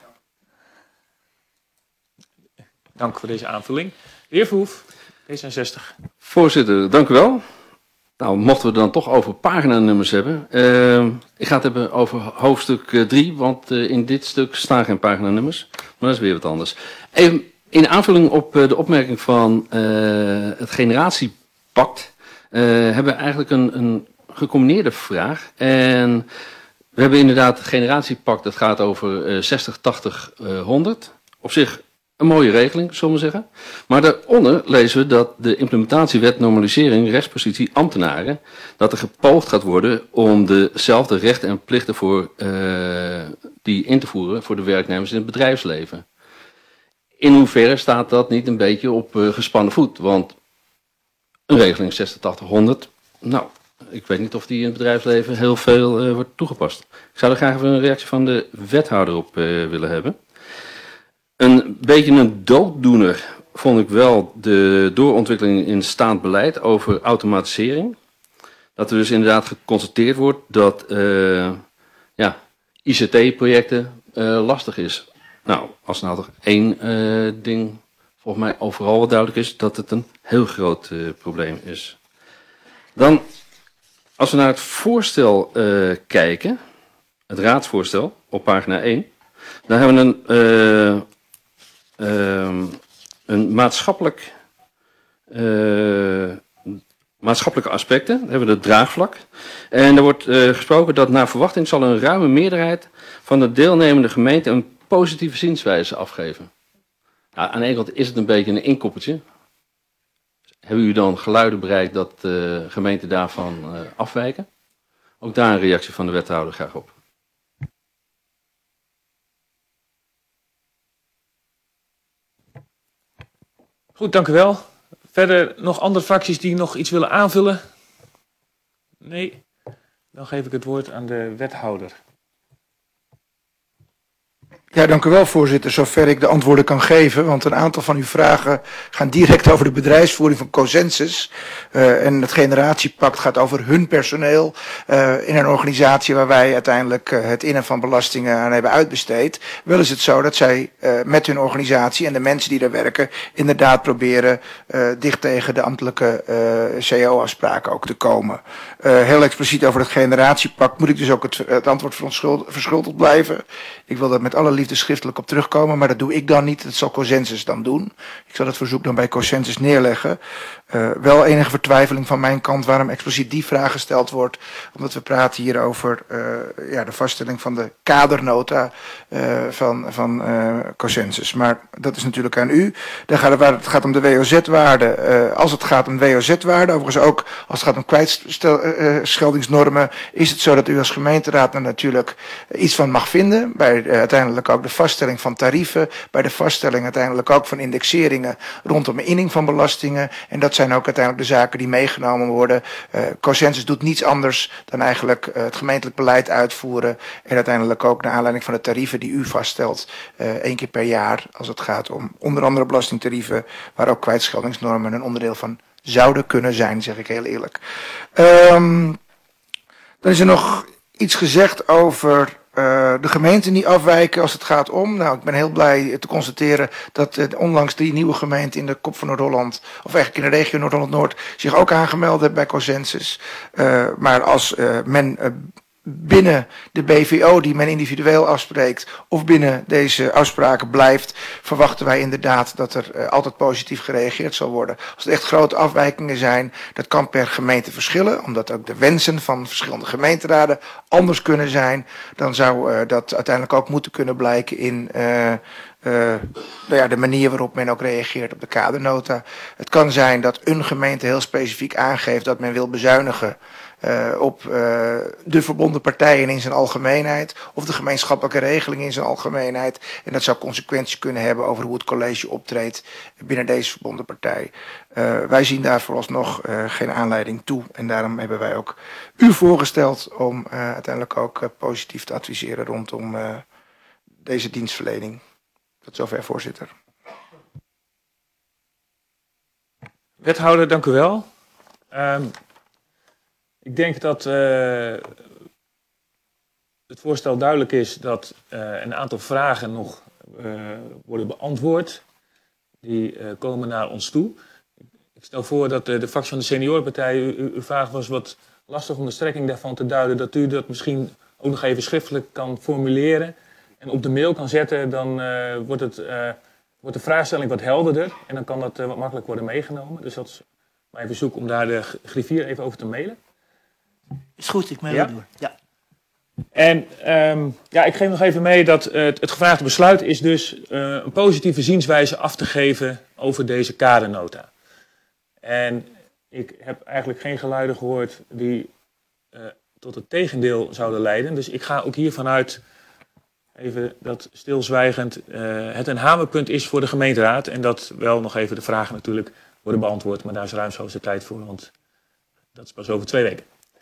Dank voor deze aanvulling. De heer Verhoef, D66. Voorzitter, dank u wel. Nou, mochten we dan toch over paginanummers hebben. Ik ga het hebben over hoofdstuk 3, want in dit stuk staan geen paginanummers. Maar dat is weer wat anders. Even In aanvulling op de opmerking van het generatiepact hebben we eigenlijk een gecombineerde vraag. En we hebben inderdaad het generatiepact, dat gaat over 60, 80, 100. Op zich een mooie regeling, zullen we zeggen. Maar daaronder lezen we dat de implementatiewet normalisering rechtspositie ambtenaren, dat er gepoogd gaat worden om dezelfde rechten en plichten voor die in te voeren voor de werknemers in het bedrijfsleven. In hoeverre staat dat niet een beetje op gespannen voet? Want een regeling 60, 80, 100, nou, ik weet niet of die in het bedrijfsleven heel veel wordt toegepast. Ik zou er graag even een reactie van de wethouder op willen hebben. Een beetje een dooddoener vond ik wel de doorontwikkeling in staand beleid over automatisering. Dat er dus inderdaad geconstateerd wordt dat ICT-projecten lastig is. Nou, als nou toch één ding volgens mij overal wat duidelijk is, dat het een heel groot probleem is. Dan, als we naar het voorstel kijken, het raadsvoorstel op pagina 1, dan hebben we een maatschappelijke aspecten. Dan hebben we het draagvlak. En er wordt gesproken dat naar verwachting zal een ruime meerderheid van de deelnemende gemeenten een positieve zienswijze afgeven. Nou, aan de ene kant is het een beetje een inkoppertje. Hebben u dan geluiden bereikt dat gemeenten daarvan afwijken? Ook daar een reactie van de wethouder graag op. Goed, dank u wel. Verder nog andere fracties die nog iets willen aanvullen? Nee? Dan geef ik het woord aan de wethouder. Ja, dank u wel, voorzitter. Zover ik de antwoorden kan geven, want een aantal van uw vragen gaan direct over de bedrijfsvoering van Cosensus. En het generatiepact gaat over hun personeel in een organisatie waar wij uiteindelijk het innen van belastingen aan hebben uitbesteed. Wel is het zo dat zij met hun organisatie en de mensen die daar werken inderdaad proberen dicht tegen de ambtelijke CO-afspraken ook te komen. Heel expliciet over het generatiepact moet ik dus ook het antwoord verschuldigd blijven. Ik wil dat met alle liefde schriftelijk op terugkomen, maar dat doe ik dan niet. Dat zal Cosensus dan doen. Ik zal het verzoek dan bij Cosensus neerleggen. Wel enige vertwijfeling van mijn kant waarom expliciet die vraag gesteld wordt. Omdat we praten hier over de vaststelling van de kadernota van Cosensus. Maar dat is natuurlijk aan u. Het gaat om de WOZ-waarde. Als het gaat om WOZ-waarde, overigens ook als het gaat om kwijtscheldingsnormen, is het zo dat u als gemeenteraad er natuurlijk iets van mag vinden. Bij uiteindelijk ook de vaststelling van tarieven, bij de vaststelling uiteindelijk ook van indexeringen rondom de inning van belastingen. En dat zijn ook uiteindelijk de zaken die meegenomen worden. Cosensus doet niets anders dan eigenlijk het gemeentelijk beleid uitvoeren en uiteindelijk ook naar aanleiding van de tarieven die u vaststelt 1 keer per jaar als het gaat om onder andere belastingtarieven waar ook kwijtscheldingsnormen een onderdeel van zouden kunnen zijn, zeg ik heel eerlijk. Dan is er nog iets gezegd over de gemeenten niet afwijken als het gaat om. Nou, ik ben heel blij te constateren dat onlangs 3 nieuwe gemeenten in de kop van Noord-Holland, of eigenlijk in de regio Noord-Holland-Noord, zich ook aangemeld hebben bij Cosensus. Maar als men binnen de BVO die men individueel afspreekt of binnen deze afspraken blijft, verwachten wij inderdaad dat er altijd positief gereageerd zal worden. Als er echt grote afwijkingen zijn, dat kan per gemeente verschillen, omdat ook de wensen van verschillende gemeenteraden anders kunnen zijn, dan zou dat uiteindelijk ook moeten kunnen blijken in de manier waarop men ook reageert op de kadernota. Het kan zijn dat een gemeente heel specifiek aangeeft dat men wil bezuinigen op de verbonden partijen in zijn algemeenheid of de gemeenschappelijke regeling in zijn algemeenheid. En dat zou consequenties kunnen hebben over hoe het college optreedt binnen deze verbonden partij. Wij zien daar vooralsnog geen aanleiding toe en daarom hebben wij ook u voorgesteld om uiteindelijk ook positief te adviseren rondom deze dienstverlening. Tot zover, voorzitter. Wethouder, dank u wel. Ik denk dat het voorstel duidelijk is dat een aantal vragen nog worden beantwoord. Die komen naar ons toe. Ik stel voor dat de fractie van de seniorenpartij, uw vraag was wat lastig om de strekking daarvan te duiden, dat u dat misschien ook nog even schriftelijk kan formuleren en op de mail kan zetten. Dan wordt wordt de vraagstelling wat helderder en dan kan dat wat makkelijk worden meegenomen. Dus dat is mijn verzoek om daar de griffier even over te mailen. Is goed, ik mail het door. Ja. En ik geef nog even mee dat het gevraagde besluit is dus een positieve zienswijze af te geven over deze kadernota. En ik heb eigenlijk geen geluiden gehoord die tot het tegendeel zouden leiden. Dus ik ga ook hier vanuit, even dat stilzwijgend, het een hamerpunt is voor de gemeenteraad. En dat wel nog even de vragen natuurlijk worden beantwoord. Maar daar is ruimschoots de tijd voor, want dat is pas over 2 weken.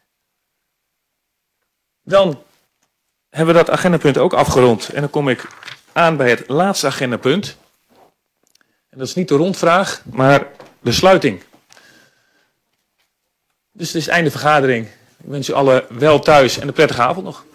Dan hebben we dat agendapunt ook afgerond. En dan kom ik aan bij het laatste agendapunt. En dat is niet de rondvraag, maar de sluiting. Dus het is het einde vergadering. Ik wens u allen wel thuis en een prettige avond nog.